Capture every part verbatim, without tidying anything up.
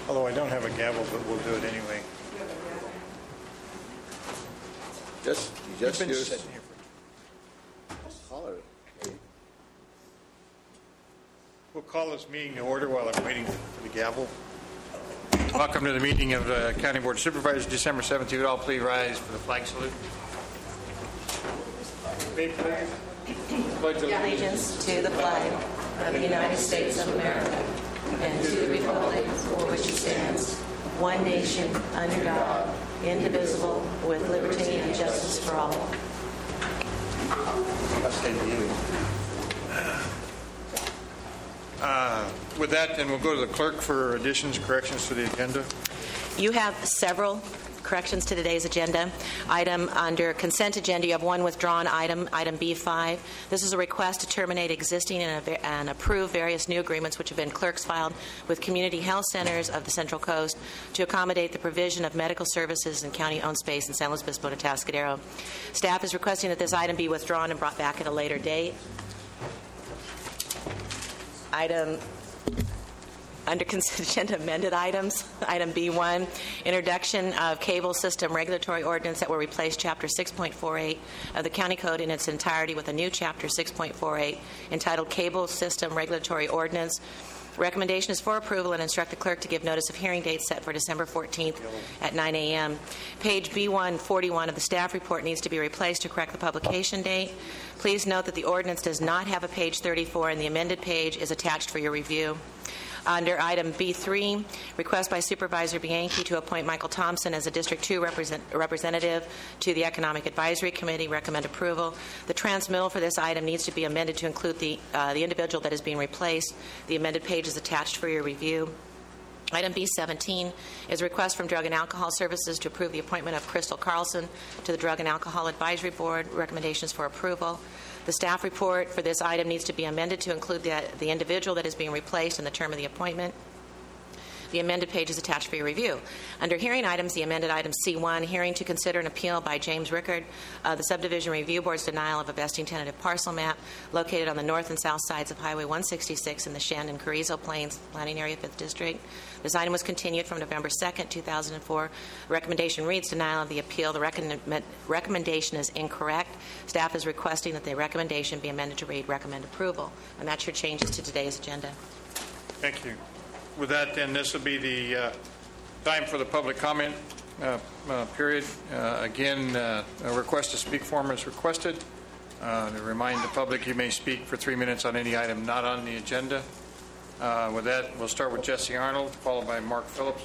Although I don't have a gavel, but we'll do it anyway. Just, you just You've been use sitting here for... holler. We'll call this meeting to order while I'm waiting for the gavel. Welcome to the meeting of the County Board of Supervisors, December seventeenth. Would all please rise for the flag salute. Pledge allegiance to the flag of the United States of America and to the republic for which it stands, one nation, under God, indivisible, with liberty and justice for all. Uh, with that, then we'll go to the clerk for additions, corrections to the agenda. You have several corrections to today's agenda. Item under consent agenda, you have one withdrawn item, item B five. This is a request to terminate existing and, and approve various new agreements which have been clerks filed with community health centers of the Central Coast to accommodate the provision of medical services in county-owned space in San Luis Obispo and Atascadero. Staff is requesting that this item be withdrawn and brought back at a later date. Item under consent agenda, amended items. Item B one, introduction of cable system regulatory ordinance that will replace Chapter six point four eight of the County Code in its entirety with a new Chapter six point four eight entitled Cable System Regulatory Ordinance. Recommendation is for approval and instruct the clerk to give notice of hearing date set for December fourteenth at nine a.m. Page B one forty-one of the staff report needs to be replaced to correct the publication date. Please note that the ordinance does not have a page thirty-four and the amended page is attached for your review. Under item B three, request by Supervisor Bianchi to appoint Michael Thompson as a District two represent, representative to the Economic Advisory Committee. Recommend approval. The transmittal for this item needs to be amended to include the, uh, the individual that is being replaced. The amended page is attached for your review. Item B seventeen is a request from Drug and Alcohol Services to approve the appointment of Crystal Carlson to the Drug and Alcohol Advisory Board. Recommendations for approval. The staff report for this item needs to be amended to include the, the individual that is being replaced and the term of the appointment. The amended page is attached for your review. Under hearing items, the amended item C one, hearing to consider an appeal by James Rickard, uh, the Subdivision Review Board's denial of a vesting tentative parcel map located on the north and south sides of Highway one sixty-six in the Shandon-Carrizo Plains Planning Area, fifth District. This item was continued from November second, two thousand four. The recommendation reads denial of the appeal. The recommend- recommendation is incorrect. Staff is requesting that the recommendation be amended to read recommend approval. And that's your changes to today's agenda. Thank you. With that, then, this will be the uh, time for the public comment uh, uh, period. Uh, again, uh, a request to speak form is requested. Uh, to remind the public, you may speak for three minutes on any item not on the agenda. Uh, with that, we'll start with Jesse Arnold, followed by Mark Phillips.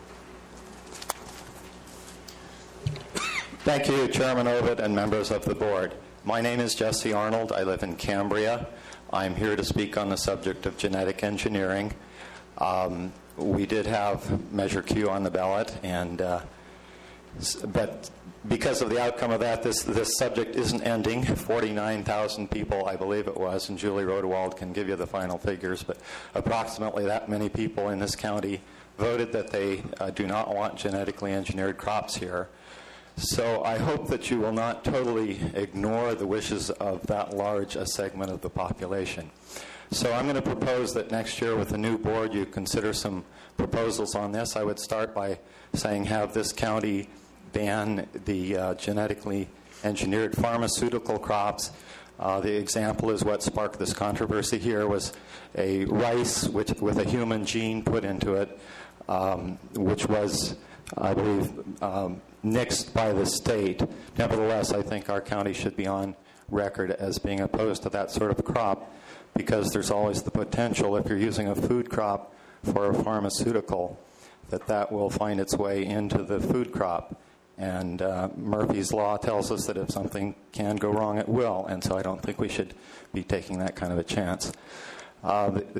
Thank you, Chairman Ovid and members of the board. My name is Jesse Arnold. I live in Cambria. I'm here to speak on the subject of genetic engineering. Um, we did have Measure Q on the ballot, and uh, but because of the outcome of that, this this subject isn't ending. forty-nine thousand people, I believe it was, and Julie Rodewald can give you the final figures, but approximately that many people in this county voted that they uh, do not want genetically engineered crops here. So I hope that you will not totally ignore the wishes of that large a segment of the population. So I'm going to propose that next year with the new board you consider some proposals on this. I would start by saying have this county ban the uh, genetically engineered pharmaceutical crops. Uh, the example is what sparked this controversy here was a rice which, with a human gene put into it, um, which was, I believe, um, nixed by the state. Nevertheless, I think our county should be on record as being opposed to that sort of crop, because there's always the potential, if you're using a food crop for a pharmaceutical, that that will find its way into the food crop. And uh, Murphy's Law tells us that if something can go wrong, it will. And so I don't think we should be taking that kind of a chance. Uh, the,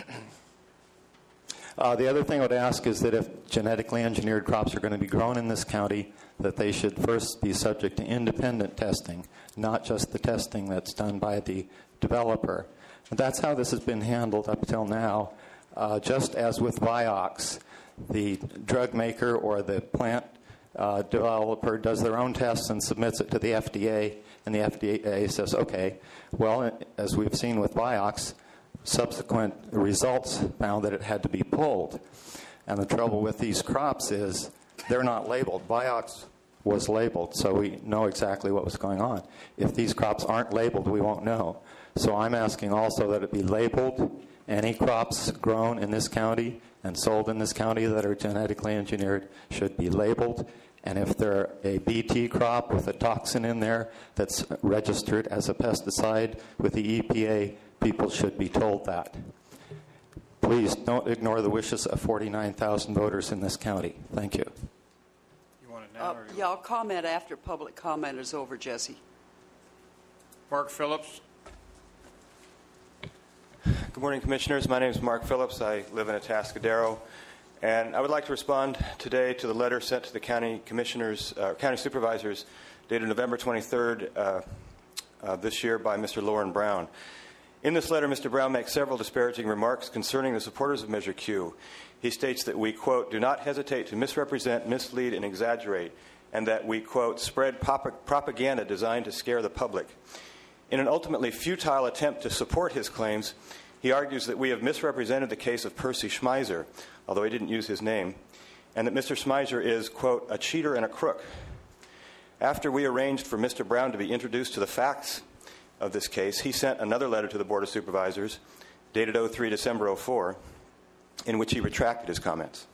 uh, the other thing I would ask is that if genetically engineered crops are going to be grown in this county, that they should first be subject to independent testing, not just the testing that's done by the developer. And that's how this has been handled up till now. Uh, just as with Vioxx, the drug maker or the plant uh, developer does their own tests and submits it to the F D A, and the F D A says, okay, well, as we've seen with Vioxx, subsequent results found that it had to be pulled. And the trouble with these crops is they're not labeled. Vioxx was labeled, so we know exactly what was going on. If these crops aren't labeled, we won't know. So I'm asking also that it be labeled. Any crops grown in this county and sold in this county that are genetically engineered should be labeled. And if they're a B T crop with a toxin in there that's registered as a pesticide with the E P A, people should be told that. Please don't ignore the wishes of forty-nine thousand voters in this county. Thank you. You want it now? Uh, or you yeah, I'll comment after public comment is over, Jesse. Mark Phillips. Good morning, Commissioners. My name is Mark Phillips. I live in Atascadero. And I would like to respond today to the letter sent to the county commissioners, uh, county supervisors, dated November twenty-third uh, uh, this year by Mister Lauren Brown. In this letter, Mister Brown makes several disparaging remarks concerning the supporters of Measure Q. He states that we, quote, do not hesitate to misrepresent, mislead, and exaggerate, and that we, quote, spread prop- propaganda designed to scare the public. In an ultimately futile attempt to support his claims, he argues that we have misrepresented the case of Percy Schmeiser, although he didn't use his name, and that Mister Schmeiser is, quote, a cheater and a crook. After we arranged for Mister Brown to be introduced to the facts of this case, he sent another letter to the Board of Supervisors, dated oh three December oh four, in which he retracted his comments.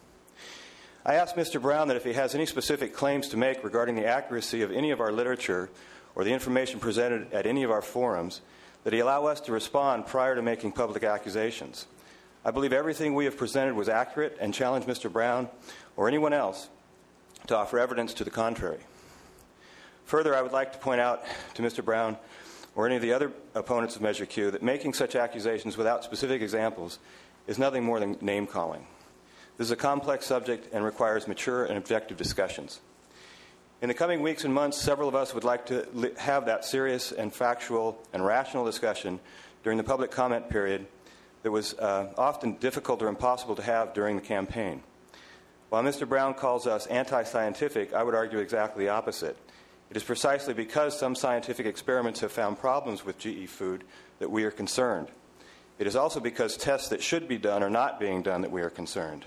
I asked Mister Brown that if he has any specific claims to make regarding the accuracy of any of our literature or the information presented at any of our forums, that he allow us to respond prior to making public accusations. I believe everything we have presented was accurate and challenge Mister Brown or anyone else to offer evidence to the contrary. Further, I would like to point out to Mister Brown or any of the other opponents of Measure Q that making such accusations without specific examples is nothing more than name-calling. This is a complex subject and requires mature and objective discussions. In the coming weeks and months, several of us would like to li- have that serious and factual and rational discussion during the public comment period that was uh, often difficult or impossible to have during the campaign. While Mister Brown calls us anti-scientific, I would argue exactly the opposite. It is precisely because some scientific experiments have found problems with G E food that we are concerned. It is also because tests that should be done are not being done that we are concerned.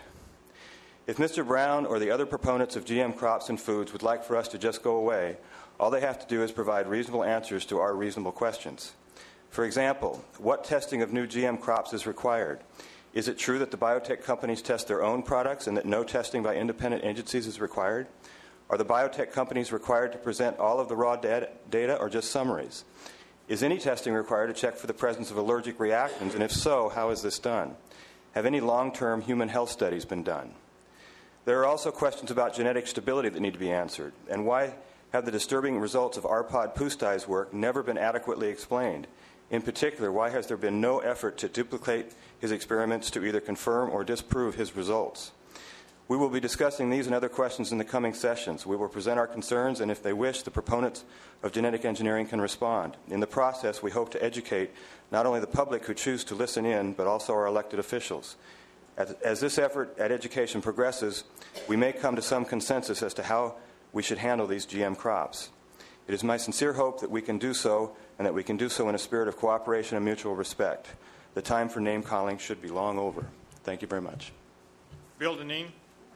If Mister Brown or the other proponents of G M crops and foods would like for us to just go away, all they have to do is provide reasonable answers to our reasonable questions. For example, what testing of new G M crops is required? Is it true that the biotech companies test their own products and that no testing by independent agencies is required? Are the biotech companies required to present all of the raw data, data or just summaries? Is any testing required to check for the presence of allergic reactions, and if so, how is this done? Have any long-term human health studies been done? There are also questions about genetic stability that need to be answered, and why have the disturbing results of Arpad Pusztai's work never been adequately explained? In particular, why has there been no effort to duplicate his experiments to either confirm or disprove his results? We will be discussing these and other questions in the coming sessions. We will present our concerns, and if they wish, the proponents of genetic engineering can respond. In the process, we hope to educate not only the public who choose to listen in, but also our elected officials. As, as this effort at education progresses, we may come to some consensus as to how we should handle these G M crops. It is my sincere hope that we can do so, and that we can do so in a spirit of cooperation and mutual respect. The time for name-calling should be long over. Thank you very much. Bill Deneen.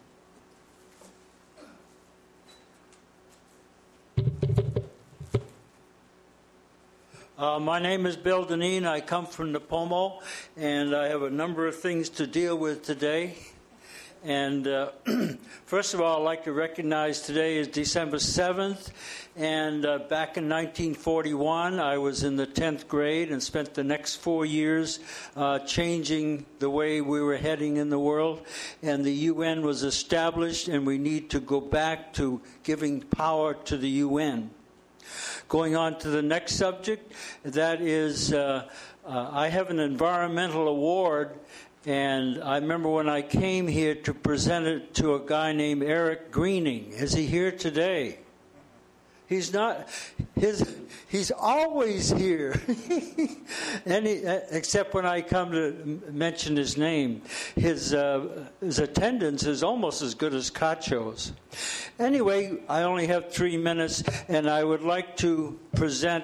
Uh, my name is Bill Deneen. I come from Napomo, and I have a number of things to deal with today. And uh, first of all, I'd like to recognize today is December seventh, and uh, back in nineteen forty-one, I was in the tenth grade and spent the next four years uh, changing the way we were heading in the world. And the U N was established, and we need to go back to giving power to the U N. Going on to the next subject, that is, uh, uh, I have an environmental award, and I remember when I came here to present it to a guy named Eric Greening. Is he here today? He's not. His. He's always here, Any, except when I come to mention his name. His uh, his attendance is almost as good as Cacho's. Anyway, I only have three minutes, and I would like to present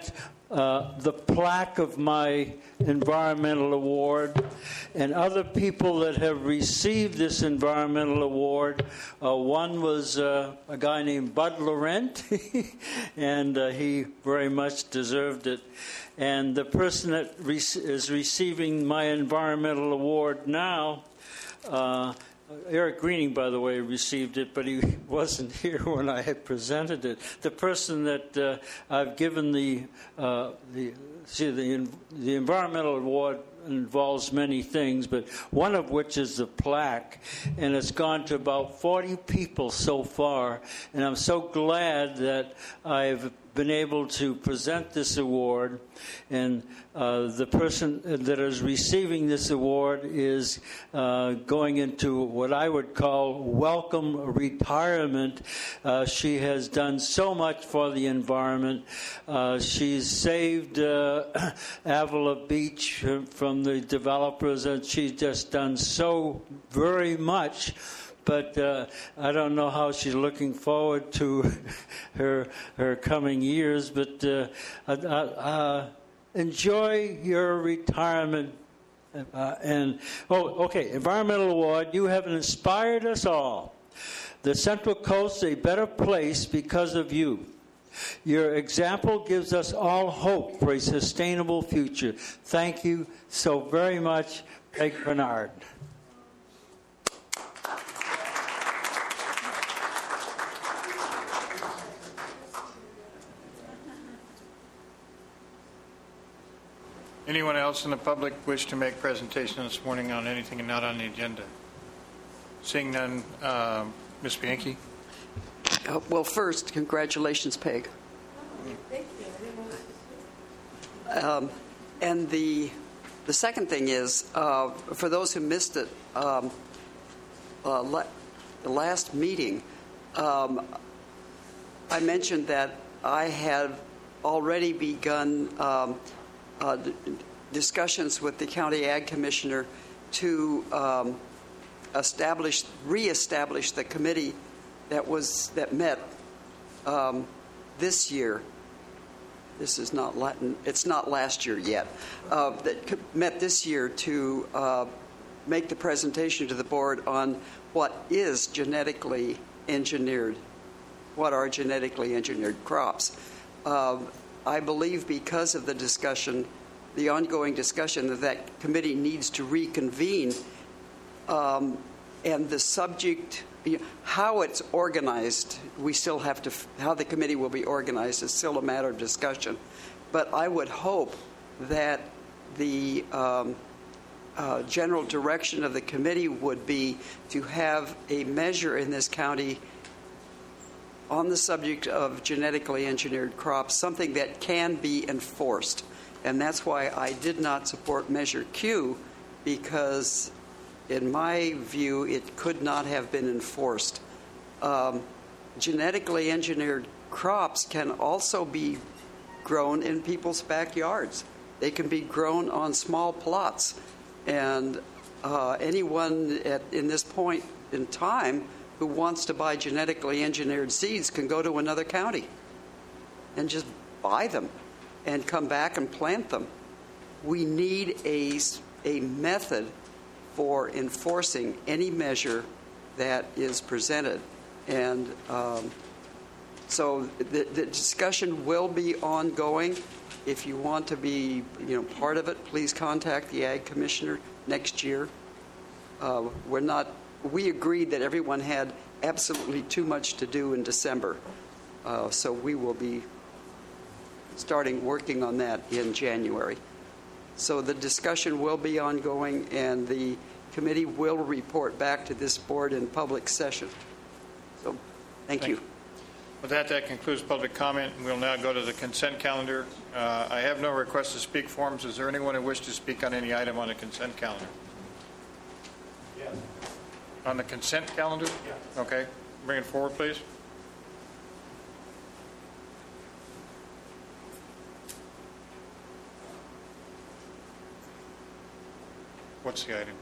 uh, the plaque of my environmental award, and other people that have received this environmental award. Uh, one was uh, a guy named Bud Laurent, and uh, he very much deserved it. And the person that re- is receiving my environmental award now, uh, Eric Greening, by the way, received it, but he wasn't here when I had presented it. The person that uh, I've given the uh, the see the the environmental award involves many things, but one of which is the plaque, and it's gone to about forty people so far, and I'm so glad that I've been able to present this award, and uh, the person that is receiving this award is uh, going into what I would call welcome retirement. Uh, she has done so much for the environment. Uh, she's saved uh, Avila Beach from the developers, and she's just done so very much. But uh, I don't know how she's looking forward to her her coming years. But uh, uh, uh, enjoy your retirement. Uh, and oh, okay, Environmental Award. You have inspired us all. The Central Coast is a better place because of you. Your example gives us all hope for a sustainable future. Thank you so very much, Peg Bernard. Anyone else in the public wish to make presentation this morning on anything not on the agenda? Seeing none, uh, Miz Bianchi. Uh, well, first, congratulations, Peg. Thank you. Um, and the the second thing is, uh, for those who missed it, um, uh, la- the last meeting, um, I mentioned that I had already begun um, uh, d- discussions with the County Ag Commissioner to um, establish, reestablish the committee that was that met um, this year. This is not Latin. It's not last year yet. Uh, that met this year to uh, make the presentation to the board on what is genetically engineered, what are genetically engineered crops. Uh, I believe because of the discussion, the ongoing discussion, that that committee needs to reconvene, um, and the subject. How it's organized, we still have to, how the committee will be organized is still a matter of discussion. But I would hope that the um, uh, general direction of the committee would be to have a measure in this county on the subject of genetically engineered crops, something that can be enforced. And that's why I did not support Measure Q, because in my view, it could not have been enforced. Um, genetically engineered crops can also be grown in people's backyards. They can be grown on small plots. And uh, anyone at, in this point in time who wants to buy genetically engineered seeds can go to another county and just buy them and come back and plant them. We need a, a method for enforcing any measure that is presented. And um, so the, the discussion will be ongoing. If you want to be you know, part of it, please contact the Ag Commissioner next year. Uh, we're not, we agreed that everyone had absolutely too much to do in December. Uh, so we will be starting working on that in January. So the discussion will be ongoing, and the committee will report back to this board in public session. So, thank, thank you. you. With that, that concludes public comment. We'll now go to the consent calendar. Uh, I have no request to speak forms. Is there anyone who wishes to speak on any item on the consent calendar? Yes. On the consent calendar? Yes. Okay. Bring it forward, please. What's the item?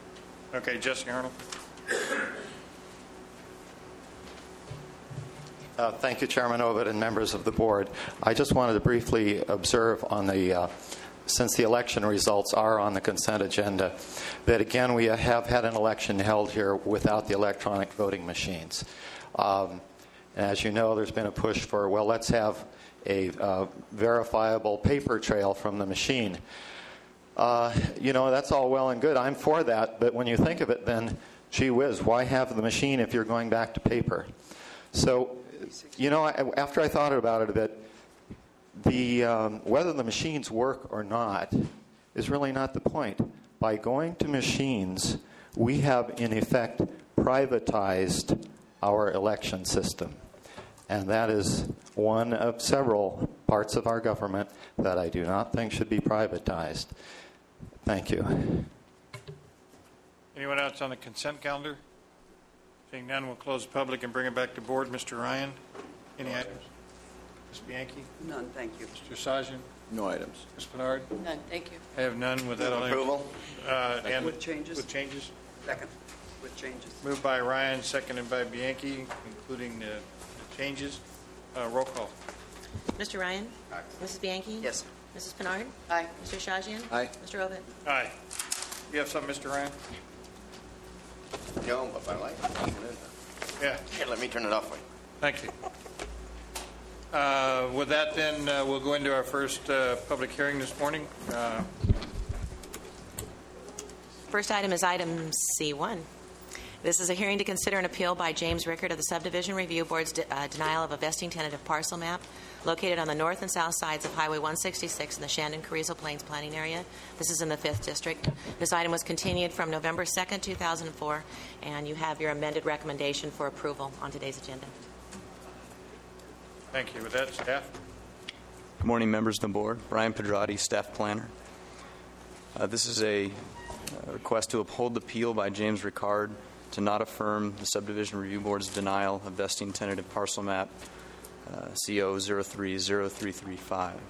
Okay, Jesse Arnold. Uh, thank you, Chairman Ovid and members of the board. I just wanted to briefly observe on the, uh, since the election results are on the consent agenda, that again we have had an election held here without the electronic voting machines. Um, and as you know, there's been a push for, well, let's have a uh, verifiable paper trail from the machine. Uh, you know, that's all well and good. I'm for that, but when you think of it, then, gee whiz, why have the machine if you're going back to paper? So, you know, after I thought about it a bit, the um, whether the machines work or not is really not the point. By going to machines, we have, in effect, privatized our election system. And that is one of several parts of our government that I do not think should be privatized. Thank you. Anyone else on the consent calendar? Seeing none, we'll close the public and bring it back to board. Mister Ryan, any items? Miz Bianchi? None, thank you. Mister Sajian? No items. Miz Bernard? None, thank you. I have none. With that, I'll Approval? Uh, and With changes? With changes. Second, with changes. Moved by Ryan, seconded by Bianchi, including the, the changes. Uh, roll call. Mister Ryan? Aye. Missus Bianchi? Yes. Missus Bernard? Aye. Mister Shajian? Aye. Mister Ovid? Aye. You have something, Mister Ryan? No, if I like it. Yeah. Here, let me turn it off for you. Thank you. Uh, with that, then, uh, we'll go into our first uh, public hearing this morning. Uh, First item is item C one. This is a hearing to consider an appeal by James Rickard of the Subdivision Review Board's de- uh, denial of a vesting tentative parcel map located on the north and south sides of Highway one sixty-six in the Shandon-Carrizo Plains planning area. This is in the fifth District. This item was continued from November second, two thousand four, and you have your amended recommendation for approval on today's agenda. thank you. With that, staff? Good morning, members of the board. Brian Pedrati, staff planner. Uh, this is a uh, request to uphold the appeal by James Rickard to not affirm the Subdivision Review Board's denial of vesting tentative parcel map uh, C O zero three zero three three five.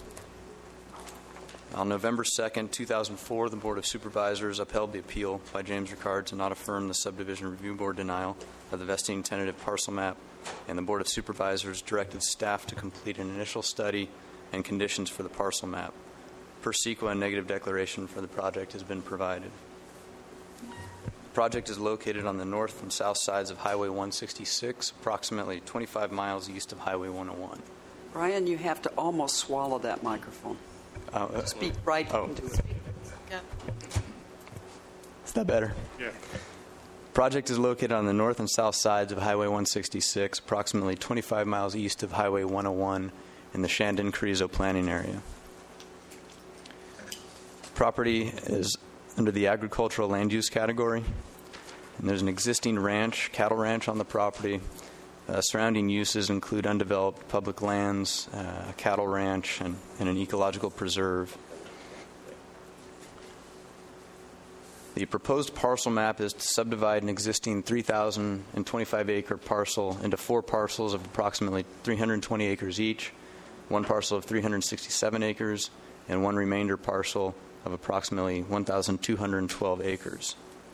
On November second, two thousand four, the Board of Supervisors upheld the appeal by James Rickard to not affirm the Subdivision Review Board denial of the vesting tentative parcel map, and the Board of Supervisors directed staff to complete an initial study and conditions for the parcel map. Per S E Q A, a negative declaration for the project has been provided. The project is located on the north and south sides of Highway one sixty-six, approximately twenty-five miles east of Highway one oh one. Brian, you have to almost swallow that microphone. Uh, uh, Speak right oh. into it. Yeah. Is that better? Yeah. Project is located on the north and south sides of Highway one sixty-six, approximately twenty-five miles east of Highway one oh one in the Shandon-Carrizo planning area. Property is under the agricultural land use category, and there's an existing ranch, cattle ranch on the property. Uh, surrounding uses include undeveloped public lands, uh, a cattle ranch, and, and an ecological preserve. The proposed parcel map is to subdivide an existing three thousand twenty-five acre parcel into four parcels of approximately three hundred twenty acres each, one parcel of three hundred sixty-seven acres, and one remainder parcel of approximately one thousand two hundred twelve acres.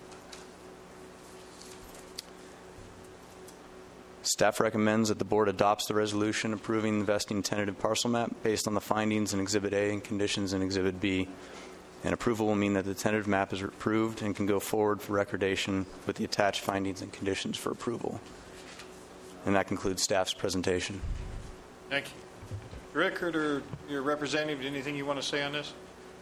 Staff recommends that the board adopts the resolution approving the vesting tentative parcel map based on the findings in Exhibit A and conditions in Exhibit B. And approval will mean that the tentative map is approved and can go forward for recordation with the attached findings and conditions for approval. And that concludes staff's presentation. Thank you. Rickard or your representative, anything you want to say on this?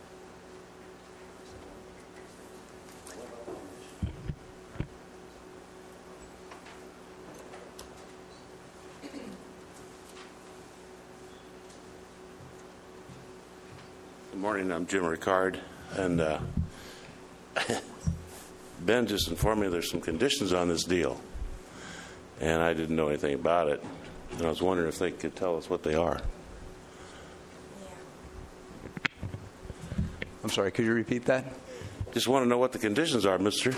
Good morning. I'm Jim Ricard, and uh, Ben just informed me there's some conditions on this deal, and I didn't know anything about it, and I was wondering if they could tell us what they are. I'm sorry, could you repeat that? Just want to know what the conditions are, mister.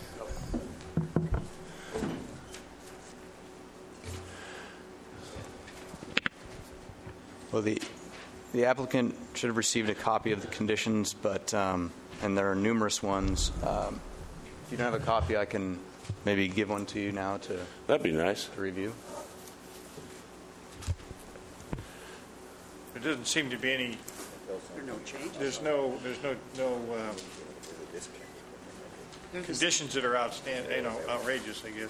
Well, the the applicant should have received a copy of the conditions, but um, and there are numerous ones. Um, if you don't have a copy, I can maybe give one to you now to, That'd be nice. to review. there doesn't seem to be any, There are no changes. there's no, there's no, no uh, conditions that are outstanding, you know, outrageous, I guess.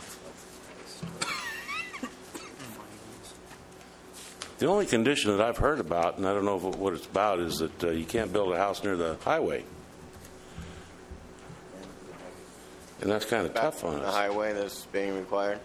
The only condition that I've heard about, and I don't know if- what it's about, is that uh, you can't build a house near the highway. And that's kind of tough on The us. highway that's being required.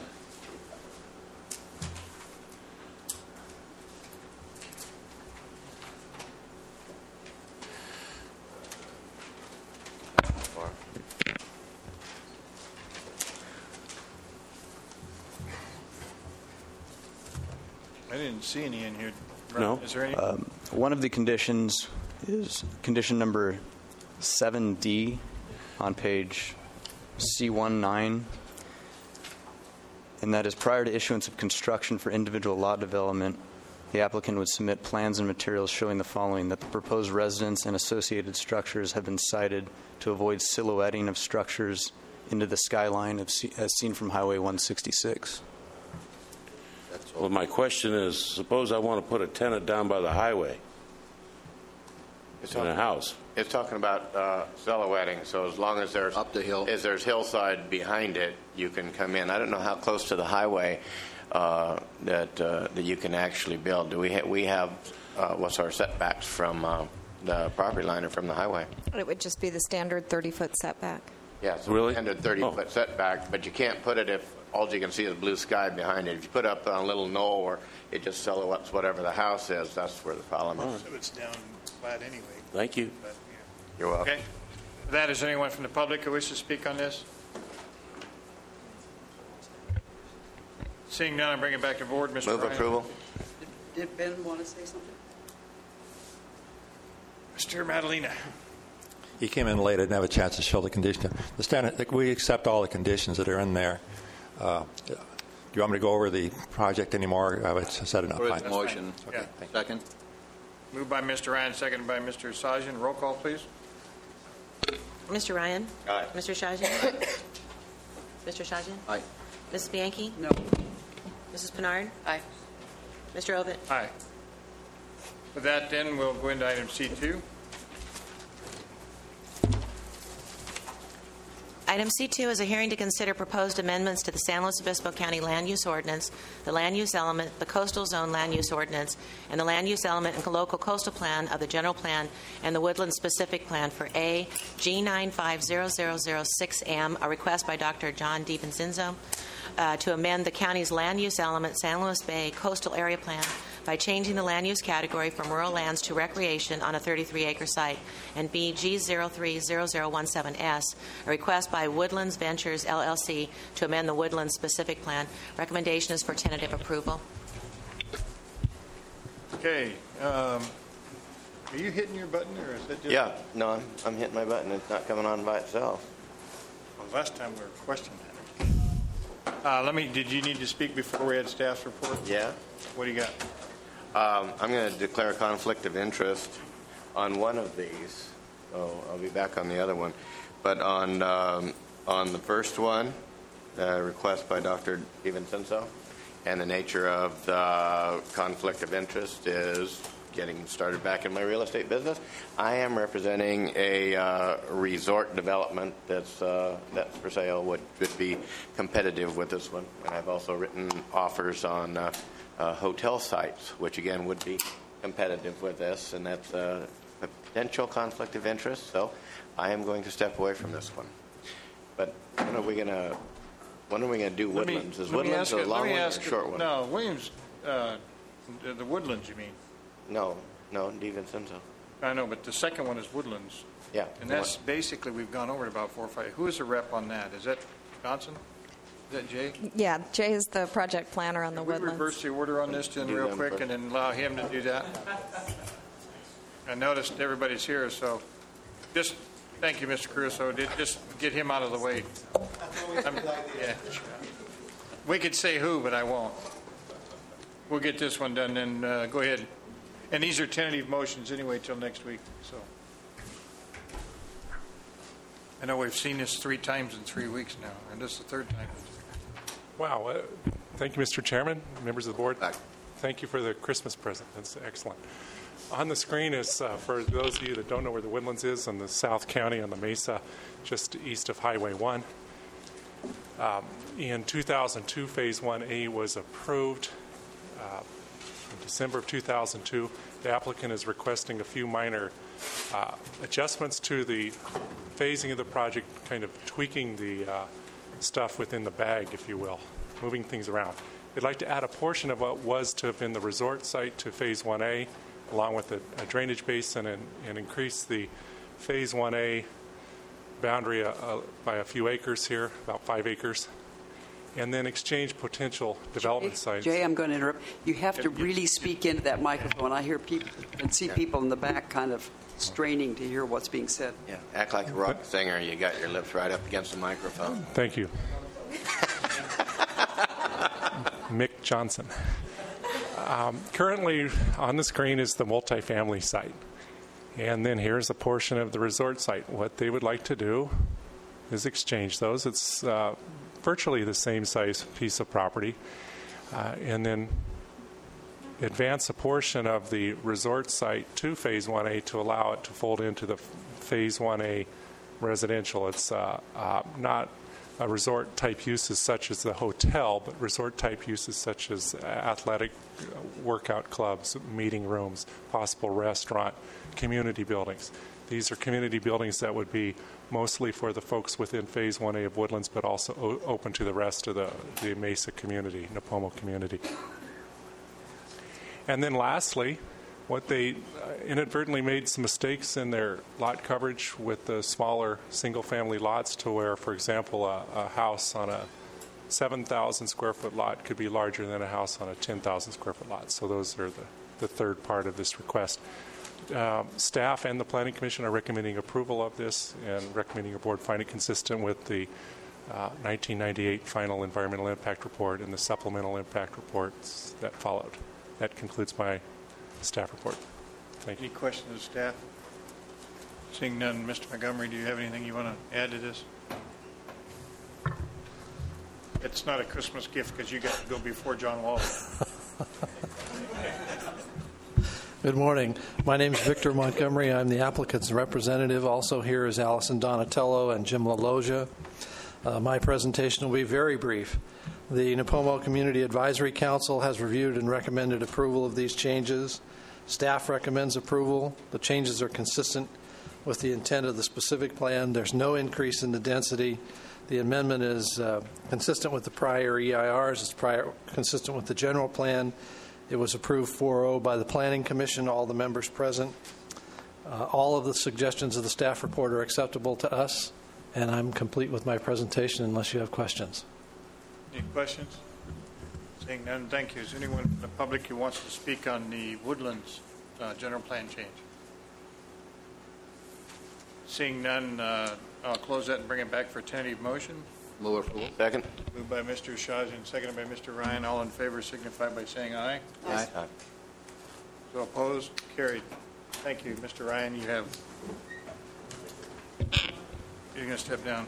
I didn't see any in here. No. Is there any? One of the conditions is condition number seven D on page C nineteen, and that is prior to issuance of construction for individual lot development, the applicant would submit plans and materials showing the following: that the proposed residence and associated structures have been sited to avoid silhouetting of structures into the skyline of, as seen from Highway one sixty-six. Well, my question is, suppose I want to put a tenant down by the highway It's in a talking, house. it's talking about uh, silhouetting, so as long as there's Up the hill. as there's hillside behind it, you can come in. I don't know how close to the highway uh, that uh, that you can actually build. Do we ha- we have uh, what's our setbacks from uh, the property line or from the highway? It would just be the standard thirty-foot setback. Yeah, so Really? one hundred thirty Oh. foot setback, but you can't put it if all you can see is blue sky behind it. If you put up on a little knoll or it just silhouettes whatever the house is, that's where the problem is. So it's down flat anyway. Thank you. But, yeah. You're welcome. Okay. With that, is there anyone from the public who wishes to speak on this? Seeing none, I bring it back to board. Mister Move Ryan. approval. Did Ben want to say something? Mister Madalena. He came in late. I didn't have a chance to show the condition. The standard, we accept all the conditions that are in there. Uh, do you want me to go over the project anymore? I've said enough. First Fine. motion. Yeah. Second. Moved by Mister Ryan, seconded by Mister Sajian. Roll call, please. Mister Ryan? Aye. Mister Shajian? Mister Shajian? Aye. Missus Bianchi? No. Missus Pinard? Aye. Mister Ovitt? Aye. With that, then, we'll go into item C two. Item C two is a hearing to consider proposed amendments to the San Luis Obispo County Land Use Ordinance, the Land Use Element, the Coastal Zone Land Use Ordinance, and the Land Use Element and Local Coastal Plan of the General Plan and the Woodland Specific Plan for A G nine five zero zero zero six M, a request by Doctor John DiVincenzo uh, to amend the county's Land Use Element San Luis Bay Coastal Area Plan by changing the land use category from rural lands to recreation on a thirty-three acre site, and B G zero three zero zero one seven S, a request by Woodlands Ventures, L L C, to amend the Woodlands Specific Plan. Recommendation is for tentative approval. Okay. Um, are you hitting your button, or is that just... Yeah, no, I'm, I'm hitting my button. It's not coming on by itself. Well, last time we were questioning that. Uh, let me, did you need to speak before we had staff's report? Yeah. What do you got? Um, I'm going to declare a conflict of interest on one of these. Oh, I'll be back on the other one. But on um, on the first one, the request by Doctor DiVincenzo, and the nature of the conflict of interest is getting started back in my real estate business. I am representing a uh, resort development that's uh, that's for sale, would, would be competitive with this one. And I've also written offers on uh, uh, hotel sites, which again would be competitive with this, and that's uh, a potential conflict of interest. So I am going to step away from this one. But when are we going to when are we going to do Let me- Woodlands? Is let me Woodlands ask a you- long let me one or a ask you- short one? No, Williams, uh, the the Woodlands, you mean? No, no, DiVincenzo. I know, but the second one is Woodlands. Yeah. And that's basically, we've gone over it about four or five. Who is the rep on that? Is that Johnson? Is that Jay? Yeah, Jay is the project planner on the Can we Woodlands. reverse the order on this then Do real them quick first. and then allow him to do that? I noticed everybody's here, so just, thank you, Mister Caruso. Did- Just get him out of the way. I'm- yeah. We could say who, but I won't. We'll get this one done, then uh, go ahead. And these are tentative motions anyway till next week, so. I know we've seen this three times in three weeks now, and this is the third time. Wow. Uh, thank you, Mister Chairman, members of the board. Back. Thank you for the Christmas present. That's excellent. On the screen is, uh, for those of you that don't know where the Woodlands is, in the South County on the Mesa, just east of Highway one. Um, in two thousand two, Phase one A was approved. Uh, in December of two thousand two, the applicant is requesting a few minor uh, adjustments to the phasing of the project, kind of tweaking the uh, stuff within the bag, if you will, moving things around. They'd like to add a portion of what was to have been the resort site to Phase one A, along with a, a drainage basin, and, and increase the Phase one A boundary uh, uh, by a few acres here, about five acres, and then exchange potential development Jay, sites. Jay, I'm going to interrupt. You have to really speak into that microphone. I hear people and see people in the back kind of straining to hear what's being said. Yeah, act like a rock singer. You got your lips right up against the microphone. Thank you. Mick Johnson. Um, currently on the screen is the multifamily site. And then here's a portion of the resort site. What they would like to do is exchange those. It's uh, virtually the same size piece of property. Uh, and then advance a portion of the resort site to Phase one A to allow it to fold into the Phase one A residential. It's uh, uh, not a resort type uses such as the hotel, but resort type uses such as athletic workout clubs, meeting rooms, possible restaurant, community buildings. These are community buildings that would be mostly for the folks within Phase one A of Woodlands, but also o- open to the rest of the, the Mesa community, Nipomo community. And then lastly, what they uh, inadvertently made some mistakes in their lot coverage with the smaller single-family lots, to where, for example, a, a house on a seven thousand square foot lot could be larger than a house on a ten thousand square foot lot. So those are the, the third part of this request. Um, staff and the Planning Commission are recommending approval of this and recommending your board find it consistent with the uh, nineteen ninety-eight final environmental impact report and the supplemental impact reports that followed. That concludes my staff report. Thank you. Any questions of staff? Seeing none, Mister Montgomery, do you have anything you want to add to this? It's not a Christmas gift because you got to go before John Wall. Good morning. My name is Victor Montgomery. I'm the applicant's representative. Also here is Allison Donatello and Jim LaLoggia. Uh, my presentation will be very brief. The Nipomo Community Advisory Council has reviewed and recommended approval of these changes. Staff recommends approval. The changes are consistent with the intent of the specific plan. There's no increase in the density. The amendment is uh, consistent with the prior E I Rs. It's prior, consistent with the general plan. It was approved four oh by the Planning Commission, all the members present. Uh, all of the suggestions of the staff report are acceptable to us, and I'm complete with my presentation unless you have questions. Any questions? Seeing none, thank you. Is anyone from the public who wants to speak on the Woodlands uh, general plan change? Seeing none, uh, I'll close that and bring it back for tentative motion. Move approval. Second. Moved by Mister Shajian, seconded by Mister Ryan. All in favor signify by saying aye. Aye. Aye. So opposed? Carried. Thank you. Mister Ryan, you have... You're going to step down.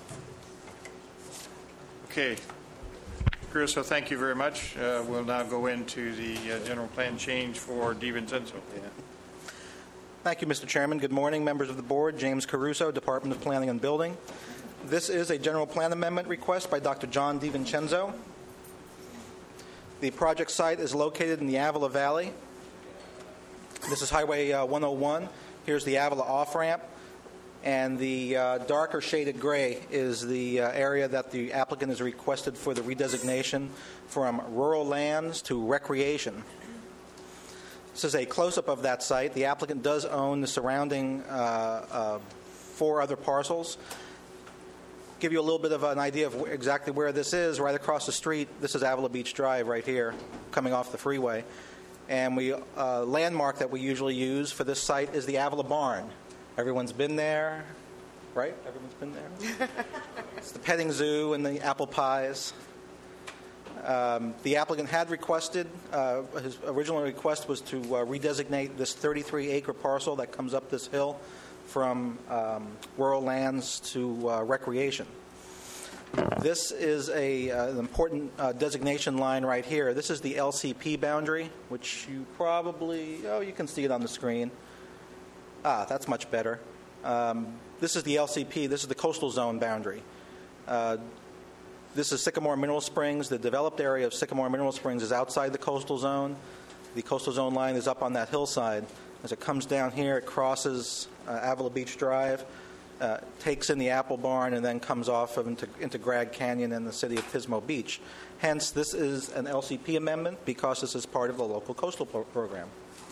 Okay. Caruso, thank you very much. Uh, we'll now go into the uh, general plan change for DiVincenzo. Yeah. Thank you, Mister Chairman. Good morning, members of the board. James Caruso, Department of Planning and Building. This is a general plan amendment request by Doctor John DiVincenzo. The project site is located in the Avila Valley. This is Highway uh, one oh one. Here's the Avila off-ramp. And the uh, darker shaded gray is the uh, area that the applicant has requested for the redesignation from rural lands to recreation. This is a close-up of that site. The applicant does own the surrounding uh, uh, four other parcels. Give you a little bit of an idea of wh- exactly where this is. Right across the street, this is Avila Beach Drive right here, coming off the freeway. And we uh, landmark that we usually use for this site is the Avila Barn. Everyone's been there, right? Everyone's been there? It's the petting zoo and the apple pies. Um, the applicant had requested, uh, his original request was to uh, redesignate this thirty-three acre parcel that comes up this hill from um, rural lands to uh, recreation. This is a, uh, an important uh, designation line right here. This is the L C P boundary, which you probably, oh, you can see it on the screen. Ah, that's much better. Um, this is the L C P. This is the coastal zone boundary. Uh, this is Sycamore Mineral Springs. The developed area of Sycamore Mineral Springs is outside the coastal zone. The coastal zone line is up on that hillside. As it comes down here, it crosses uh, Avila Beach Drive, uh, takes in the Apple Barn, and then comes off of into, into Grad Canyon and the city of Pismo Beach. Hence, this is an L C P amendment because this is part of the local coastal pro- program.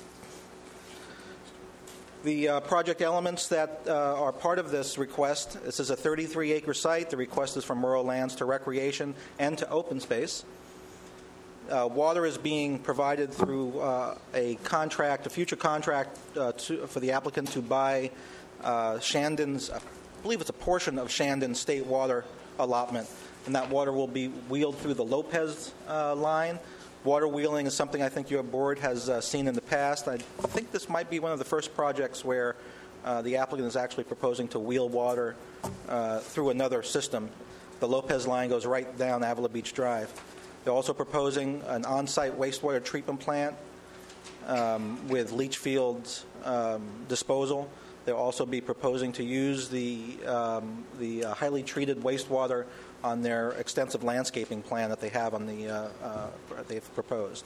The uh, project elements that uh, are part of this request, this is a thirty-three acre site. The request is from rural lands to recreation and to open space. Uh, water is being provided through uh, a contract, a future contract uh, to, for the applicant to buy uh, Shandon's, I believe it's a portion of Shandon's state water allotment, and that water will be wheeled through the Lopez uh, line. Water wheeling is something I think your board has uh, seen in the past. I think this might be one of the first projects where uh, the applicant is actually proposing to wheel water uh, through another system. The Lopez line goes right down Avila Beach Drive. They're also proposing an on-site wastewater treatment plant um, with leach fields um, disposal. They'll also be proposing to use the, um, the uh, highly treated wastewater on their extensive landscaping plan that they have on the uh, uh, they've proposed.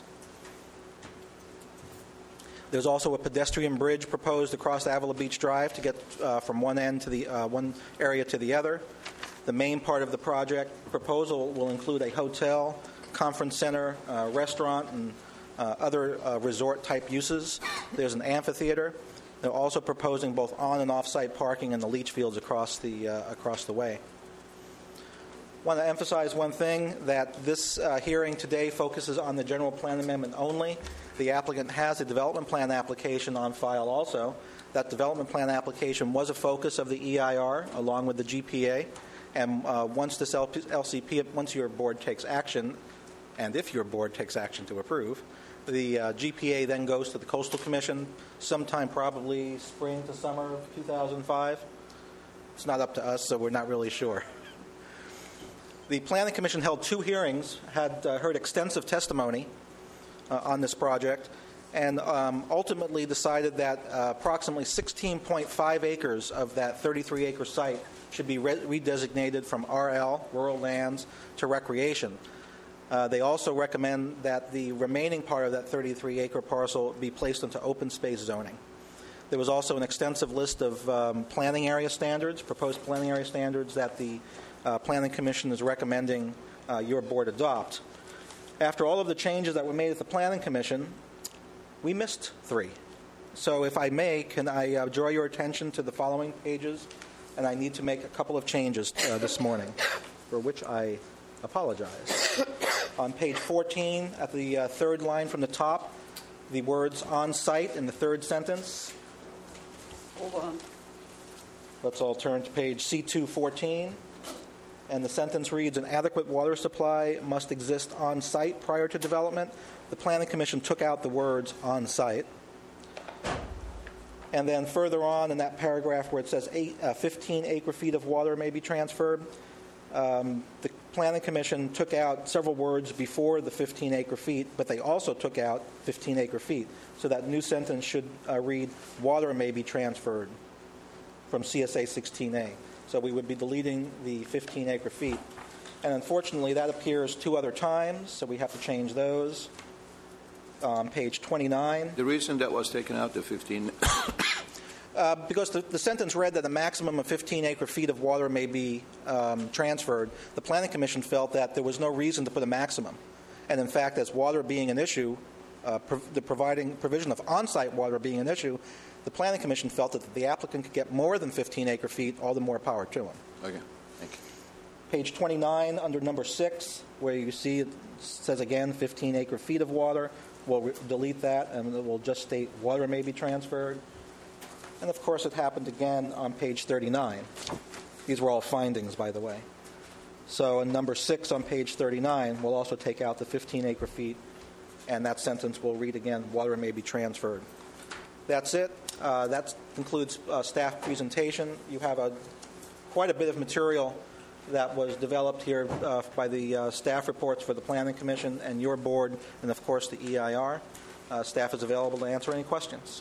There's also a pedestrian bridge proposed across Avila Beach Drive to get uh, from one end to the uh, one area to the other. The main part of the project proposal will include a hotel, conference center, uh, restaurant, and uh, other uh, resort-type uses. There's an amphitheater. They're also proposing both on- and off-site parking in the leach fields across the uh, across the way. I want to emphasize one thing, that this uh, hearing today focuses on the general plan amendment only. The applicant has a development plan application on file also. That development plan application was a focus of the E I R along with the G P A. And uh, once this L C P, once your board takes action, and if your board takes action to approve, the uh, G P A then goes to the Coastal Commission sometime probably spring to summer of two thousand five. It's not up to us, so we're not really sure. The Planning Commission held two hearings, had uh, heard extensive testimony uh, on this project, and um, ultimately decided that uh, approximately sixteen point five acres of that thirty-three acre site should be re- redesignated from R L, rural lands, to recreation. Uh, they also recommend that the remaining part of that thirty-three acre parcel be placed into open space zoning. There was also an extensive list of um, planning area standards, proposed planning area standards that the uh, Planning Commission is recommending uh, your board adopt. After all of the changes that were made at the Planning Commission, we missed three. So if I may, can I uh, draw your attention to the following pages? And I need to make a couple of changes uh, this morning, for which I apologize. On page fourteen, at the uh, third line from the top, the words on-site in the third sentence. Hold on. Let's all turn to page C two fourteen. And the sentence reads, an adequate water supply must exist on-site prior to development. The Planning Commission took out the words on-site. And then further on in that paragraph where it says eight, uh, fifteen acre feet of water may be transferred, um, the Planning Commission took out several words before the fifteen acre feet, but they also took out fifteen acre feet. So that new sentence should uh, read, water may be transferred from C S A sixteen A. So we would be deleting the fifteen acre feet. And unfortunately, that appears two other times, so we have to change those. On page twenty-nine. The reason that was taken out, the fifteen... Uh, because the, the sentence read that a maximum of fifteen acre feet of water may be um, transferred, the Planning Commission felt that there was no reason to put a maximum. And in fact, as water being an issue, uh, pro- the providing provision of on-site water being an issue, the Planning Commission felt that the applicant could get more than fifteen acre feet, all the more power to him. Okay, thank you. Page twenty-nine, under number six, where you see it says again fifteen acre feet of water, we'll re- delete that and it will just state water may be transferred. And of course, it happened again on page thirty-nine. These were all findings, by the way. So in number six on page thirty-nine, we'll also take out the fifteen acre feet, and that sentence will read again, water may be transferred. That's it. Uh, that concludes uh, staff presentation. You have a, quite a bit of material that was developed here uh, by the uh, staff reports for the Planning Commission and your board, and of course the E I R. Uh, staff is available to answer any questions.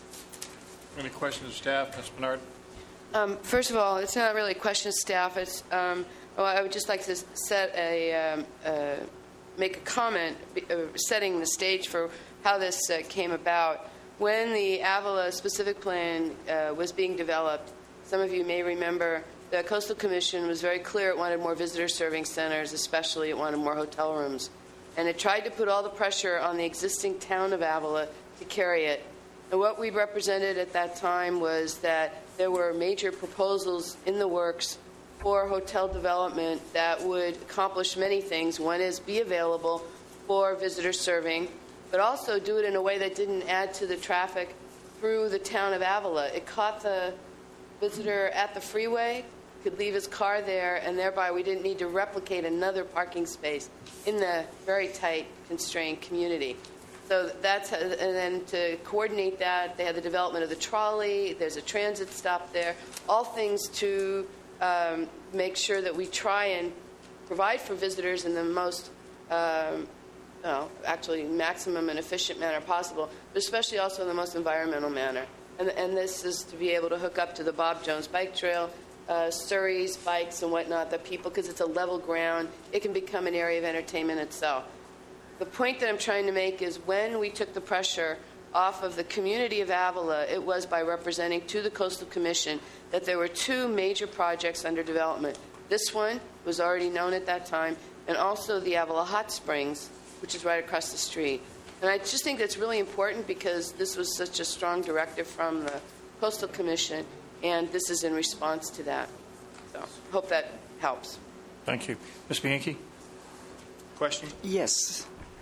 Any questions of staff? Miz Bernard? Um, first of all, it's not really a question of staff. It's, um, well, I would just like to set a, um, uh, make a comment uh, setting the stage for how this uh, came about. When the Avila specific plan uh, was being developed, some of you may remember the Coastal Commission was very clear it wanted more visitor serving centers, especially it wanted more hotel rooms. And it tried to put all the pressure on the existing town of Avila to carry it. And what we represented at that time was that there were major proposals in the works for hotel development that would accomplish many things. One is be available for visitor serving, but also do it in a way that didn't add to the traffic through the town of Avila. It caught the visitor at the freeway, could leave his car there, and thereby we didn't need to replicate another parking space in the very tight, constrained community. So that's, and then to coordinate that, they had the development of the trolley, there's a transit stop there, all things to um, make sure that we try and provide for visitors in the most, um, well, actually maximum and efficient manner possible, but especially also in the most environmental manner. And, and this is to be able to hook up to the Bob Jones Bike Trail, uh, Surrey's bikes and whatnot, that people, because it's a level ground, it can become an area of entertainment itself. The point that I'm trying to make is when we took the pressure off of the community of Avila, it was by representing to the Coastal Commission that there were two major projects under development. This one was already known at that time, and also the Avila Hot Springs, which is right across the street. And I just think that's really important because this was such a strong directive from the Coastal Commission, and this is in response to that. So I hope that helps. Thank you. Miz Bianchi? Question? Yes.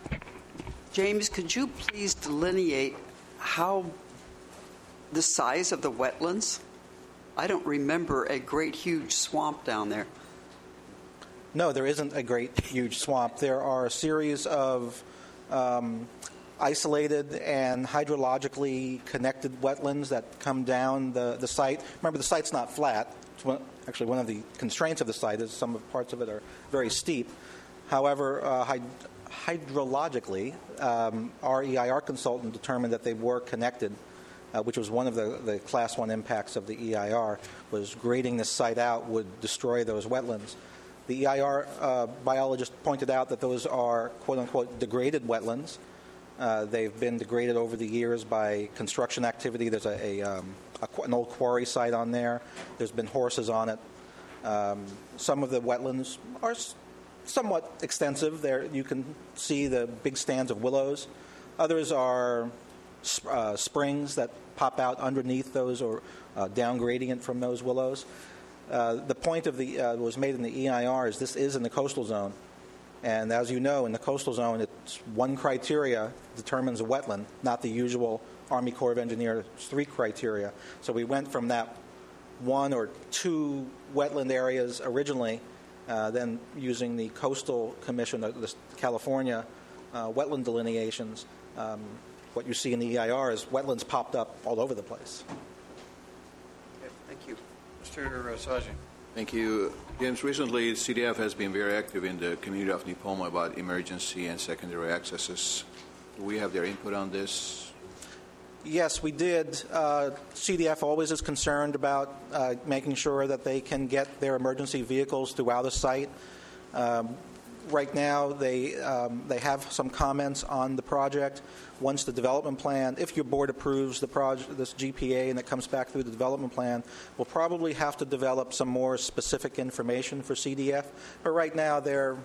James, could you please delineate how the size of the wetlands? I don't remember a great huge swamp down there. No, there isn't a great huge swamp. There are a series of um, isolated and hydrologically connected wetlands that come down the, the site. Remember, the site's not flat. It's one, actually, one of the constraints of the site is some of parts of it are very steep. However, uh, hyd- hydrologically, um, our E I R consultant determined that they were connected, uh, which was one of the, the class one impacts of the E I R, was grading this site out would destroy those wetlands. The E I R uh, biologist pointed out that those are, quote-unquote, degraded wetlands. Uh, they've been degraded over the years by construction activity. There's a, a, um, a an old quarry site on there. There's been horses on it. Um, some of the wetlands are s- somewhat extensive. There you can see the big stands of willows. Others are sp- uh, springs that pop out underneath those or uh, down gradient from those willows. Uh, the point of the uh, was made in the E I R is this is in the coastal zone, and as you know, in the coastal zone, it's one criteria determines a wetland, not the usual Army Corps of Engineers three criteria. So we went from that one or two wetland areas originally, uh, then using the Coastal Commission, the, the California uh, wetland delineations. Um, what you see in the E I R is wetlands popped up all over the place. Okay, thank you. Mister Saji. Thank you. James, recently C D F has been very active in the community of Nipomo about emergency and secondary accesses. Do we have their input on this? Yes, we did. Uh, C D F always is concerned about uh, making sure that they can get their emergency vehicles throughout a site. Um, right now, they um, they have some comments on the project. Once the development plan, if your board approves the project, this G P A, and it comes back through the development plan, we'll probably have to develop some more specific information for C D F. But right now, they're,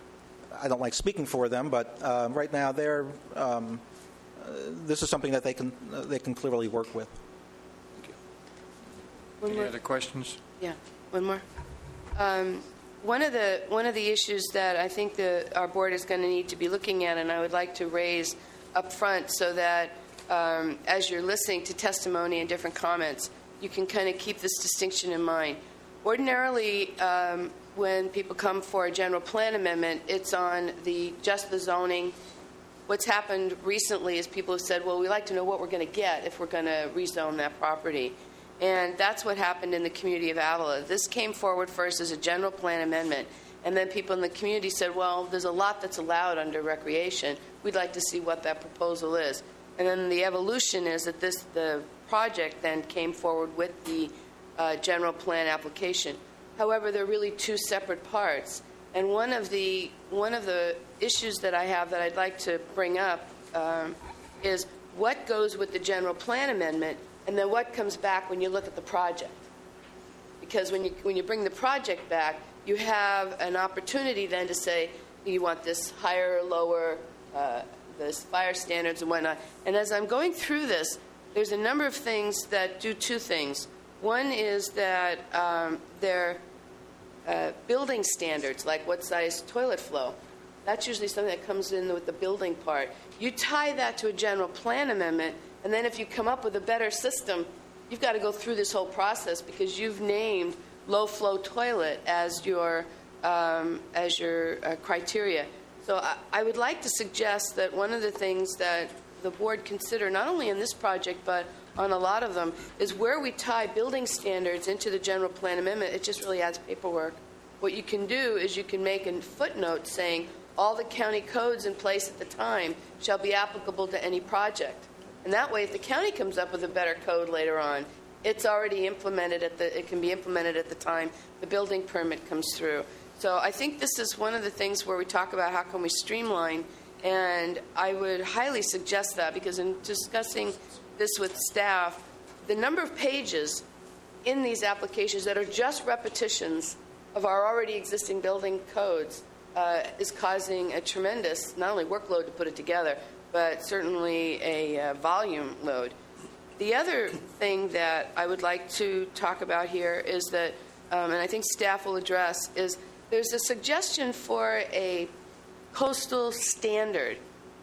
I don't like speaking for them, but um, right now they're, um, uh, this is something that they can uh, they can clearly work with. Thank you. One Any more. other questions? Yeah, one more. Um, one of the one of the issues that I think the, our board is going to need to be looking at, and I would like to raise up front so that um, as you're listening to testimony and different comments, you can kind of keep this distinction in mind. Ordinarily, um, when people come for a general plan amendment, it's on the just the zoning. What's happened recently is people have said, well, we'd like to know what we're going to get if we're going to rezone that property. And that's what happened in the community of Avila. This came forward first as a general plan amendment, and then people in the community said, well, there's a lot that's allowed under recreation. We'd like to see what that proposal is. And then the evolution is that this the project then came forward with the uh, general plan application. However, they're really two separate parts. And one of the one of the issues that I have that I'd like to bring up um, is what goes with the general plan amendment, and then what comes back when you look at the project. Because when you when you bring the project back, you have an opportunity then to say you want this higher or lower, uh, this fire standards and whatnot. And as I'm going through this, there's a number of things that do two things. One is that um, they're uh, building standards, like what size toilet flow. That's usually something that comes in with the building part. You tie that to a general plan amendment, and then if you come up with a better system, you've got to go through this whole process because you've named low-flow toilet as your um, as your uh, criteria. So I, I would like to suggest that one of the things that the board consider, not only in this project but on a lot of them, is where we tie building standards into the general plan amendment. It just really adds paperwork. What you can do is you can make a footnote saying all the county codes in place at the time shall be applicable to any project. And that way, if the county comes up with a better code later on, it's already implemented at the, it can be implemented at the time the building permit comes through. So I think this is one of the things where we talk about how can we streamline, and I would highly suggest that because in discussing this with staff, the number of pages in these applications that are just repetitions of our already existing building codes uh, is causing a tremendous, not only workload to put it together, but certainly a uh, volume load. The other thing that I would like to talk about here is that, um, and I think staff will address, is there's a suggestion for a coastal standard.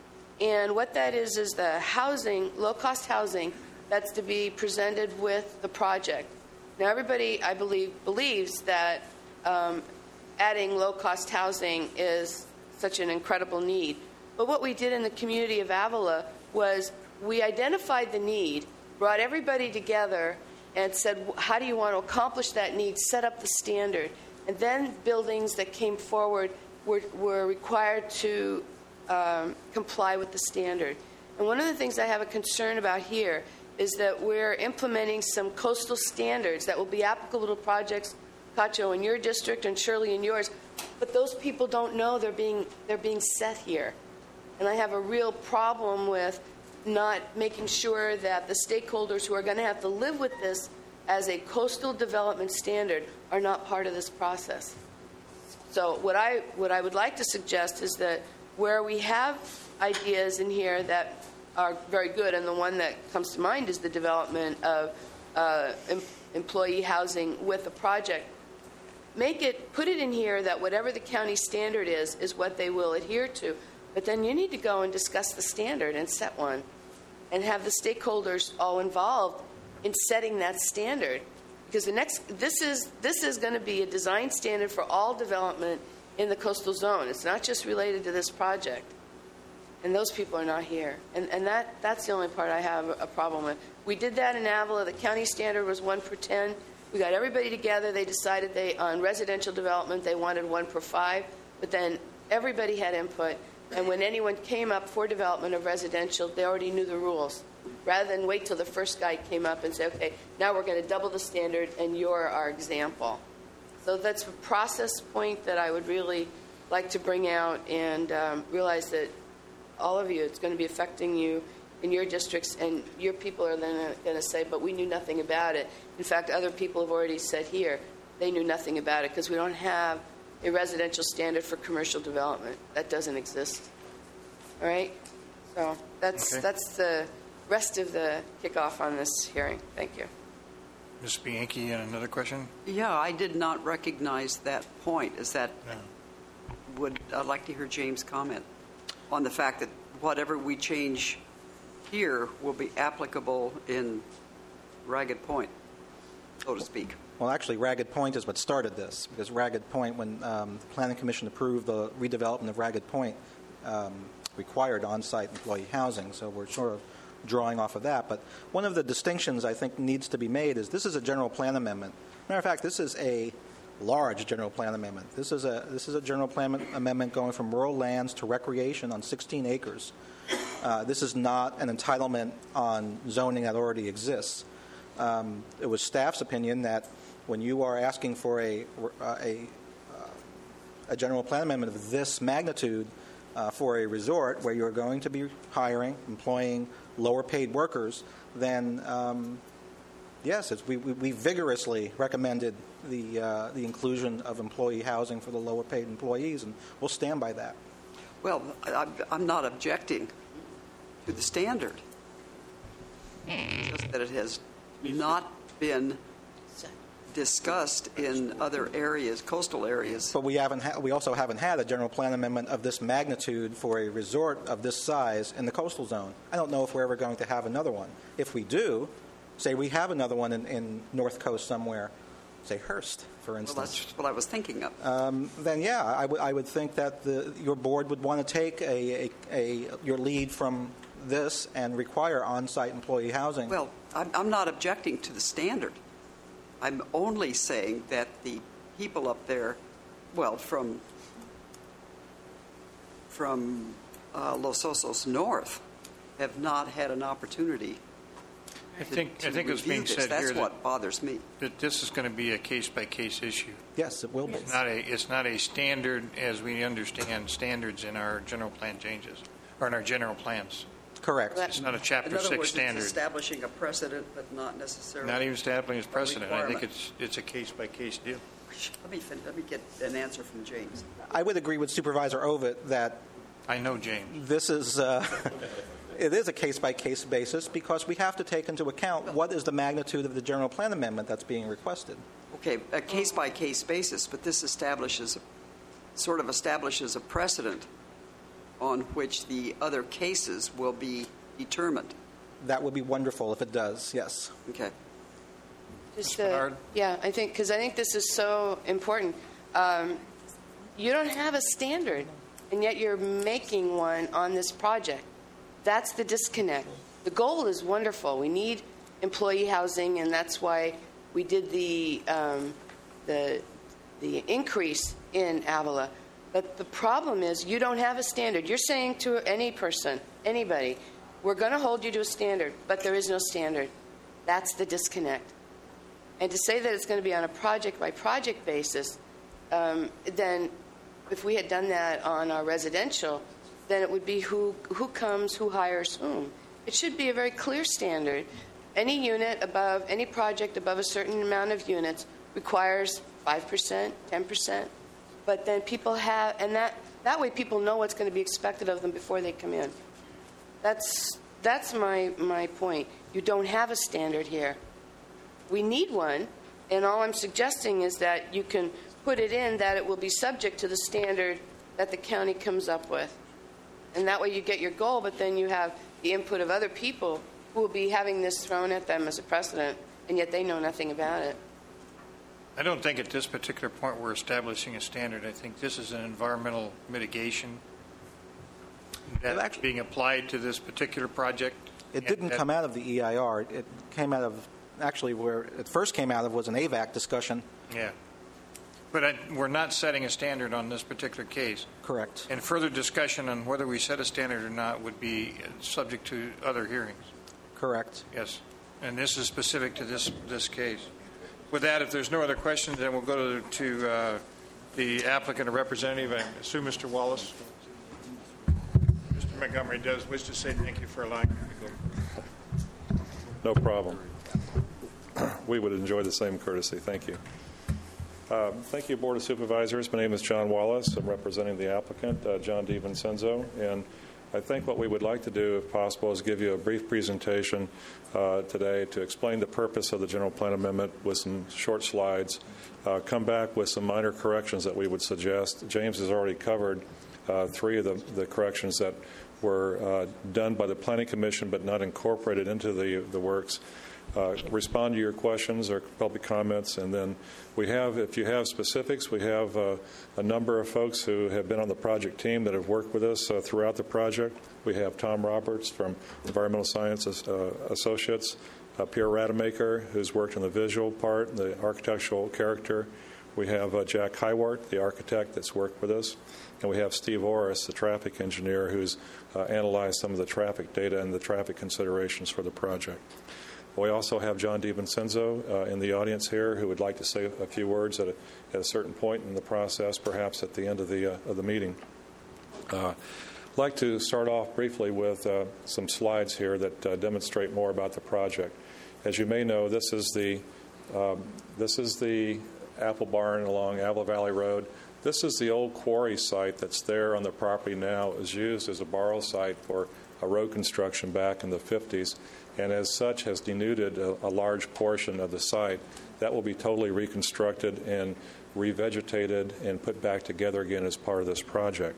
And what that is is the housing, low-cost housing, that's to be presented with the project. Now, everybody, I believe, believes that um, adding low-cost housing is such an incredible need. But what we did in the community of Avila was we identified the need, brought everybody together, and said, how do you want to accomplish that need, set up the standard. And then buildings that came forward were, were required to um, comply with the standard. And one of the things I have a concern about here is that we're implementing some coastal standards that will be applicable to projects, Cacho, in your district and Shirley in yours, but those people don't know they're being, they're being set here. And I have a real problem with not making sure that the stakeholders who are going to have to live with this as a coastal development standard are not part of this process. So what I, what I would like to suggest is that where we have ideas in here that are very good, and the one that comes to mind is the development of uh, em- employee housing with a project, make it, put it in here that whatever the county standard is, is what they will adhere to. But then you need to go and discuss the standard and set one and have the stakeholders all involved in setting that standard. Because the next, this is, this is going to be a design standard for all development in the coastal zone. It's not just related to this project. And those people are not here. And, and that, that's the only part I have a problem with. We did that in Avila. The county standard was one per ten. We got everybody together. They decided they, on residential development, they wanted one per five. But then everybody had input. And when anyone came up for development of residential, they already knew the rules. Rather than wait till the first guy came up and say, okay, now we're going to double the standard and you're our example. So that's a process point that I would really like to bring out and um, realize that all of you, it's going to be affecting you in your districts, and your people are then going to say, but we knew nothing about it. In fact, other people have already said here they knew nothing about it because we don't have a residential standard for commercial development. That doesn't exist. All right? So that's Okay. that's the rest of the kickoff on this hearing. Thank you. Miz Bianchi, and another question? Yeah, I did not recognize that point. Is that, would, I'd like to hear James comment on the fact that whatever we change here will be applicable in Ragged Point, so to speak. Well, actually, Ragged Point is what started this, because Ragged Point, when um, the Planning Commission approved the redevelopment of Ragged Point, um, required on-site employee housing. So we're sort of drawing off of that. But one of the distinctions I think needs to be made is this is a general plan amendment. Matter of fact, this is a large general plan amendment. This is a this is a general plan amendment going from rural lands to recreation on sixteen acres. Uh, this is not an entitlement on zoning that already exists. Um, it was staff's opinion that when you are asking for a uh, a, uh, a general plan amendment of this magnitude uh, for a resort where you are going to be hiring, employing lower paid workers, then um, yes, it's, we, we, we vigorously recommended the uh, the inclusion of employee housing for the lower paid employees, and we'll stand by that. Well, I, I'm not objecting to the standard. Just that it has not been discussed in other areas, coastal areas. But we haven't. Ha- we also haven't had a general plan amendment of this magnitude for a resort of this size in the coastal zone. I don't know if we're ever going to have another one. If we do, say we have another one in, in North Coast somewhere, say Hearst, for instance. Well, that's what I was thinking of. Um, then, yeah, I, w- I would think that the, your board would want to take a, a, a your lead from this and require on-site employee housing. Well, I'm, I'm not objecting to the standard. I'm only saying that the people up there, well, from from uh, Los Osos north, have not had an opportunity. I think to, I think to it's being this. said That's here that, what bothers me. that this is going to be a case by case issue. Yes, it will be. It's not a it's not a standard as we understand standards in our general plan changes or in our general plans. Correct. It's not a Chapter In other Six words, standard. It's establishing a precedent, but not necessarily. Not even establishing as precedent. I think requirement. it's it's a case by case deal. Let me fin- let me get an answer from James. I would agree with Supervisor Ovitt that I know James. This is uh, it is a case by case basis because we have to take into account what is the magnitude of the general plan amendment that's being requested. Okay, a case by case basis, but this establishes, sort of establishes a precedent on which the other cases will be determined. That would be wonderful if it does. Yes. Okay. Just, uh, yeah, I think because I think this is so important. Um, you don't have a standard, and yet you're making one on this project. That's the disconnect. The goal is wonderful. We need employee housing, and that's why we did the um, the the increase in Avila. But the problem is you don't have a standard. You're saying to any person, anybody, we're going to hold you to a standard, but there is no standard. That's the disconnect. And to say that it's going to be on a project-by-project basis, um, then if we had done that on our residential, then it would be who, who comes, who hires whom. It should be a very clear standard. Any unit above, any project above a certain amount of units requires five percent, ten percent. But then people have, and that, that way people know what's going to be expected of them before they come in. That's, that's my, my point. You don't have a standard here. We need one, and all I'm suggesting is that you can put it in that it will be subject to the standard that the county comes up with. And that way you get your goal, but then you have the input of other people who will be having this thrown at them as a precedent, and yet they know nothing about it. I don't think at this particular point we're establishing a standard. I think this is an environmental mitigation that's being applied to this particular project. It didn't come out of the E I R. It came out of, actually, where it first came out of was an A V A C discussion. Yeah. But I, we're not setting a standard on this particular case. Correct. And further discussion on whether we set a standard or not would be subject to other hearings. Correct. Yes. And this is specific to this this case. With that, if there's no other questions, then we'll go to, to uh, the applicant or representative. I assume Mister Wallace. Mister Montgomery does wish to say thank you for allowing me to go. No problem. We would enjoy the same courtesy. Thank you. Uh, thank you, Board of Supervisors. My name is John Wallace. I'm representing the applicant, uh, John DiVincenzo, and I think what we would like to do, if possible, is give you a brief presentation uh, today to explain the purpose of the general plan amendment with some short slides, uh, come back with some minor corrections that we would suggest. James has already covered uh, three of the, the corrections that were uh, done by the Planning Commission but not incorporated into the, the works. uh, respond to your questions or public comments. And then we have, if you have specifics, we have uh, a number of folks who have been on the project team that have worked with us uh, throughout the project. We have Tom Roberts from Environmental Sciences uh, Associates, uh, Pierre Rademacher, who's worked on the visual part, the architectural character. We have uh, Jack Highwart, the architect that's worked with us. And we have Steve Orris, the traffic engineer, who's uh, analyzed some of the traffic data and the traffic considerations for the project. We also have John DiVincenzo uh, in the audience here who would like to say a few words at a, at a certain point in the process, perhaps at the end of the, uh, of the meeting. Uh, I'd like to start off briefly with uh, some slides here that uh, demonstrate more about the project. As you may know, this is the, um, this is the apple barn along Avila Valley Road. This is the old quarry site that's there on the property now. It was used as a borrow site for a road construction back in the fifties, and as such has denuded a, a large portion of the site. That will be totally reconstructed and revegetated and put back together again as part of this project.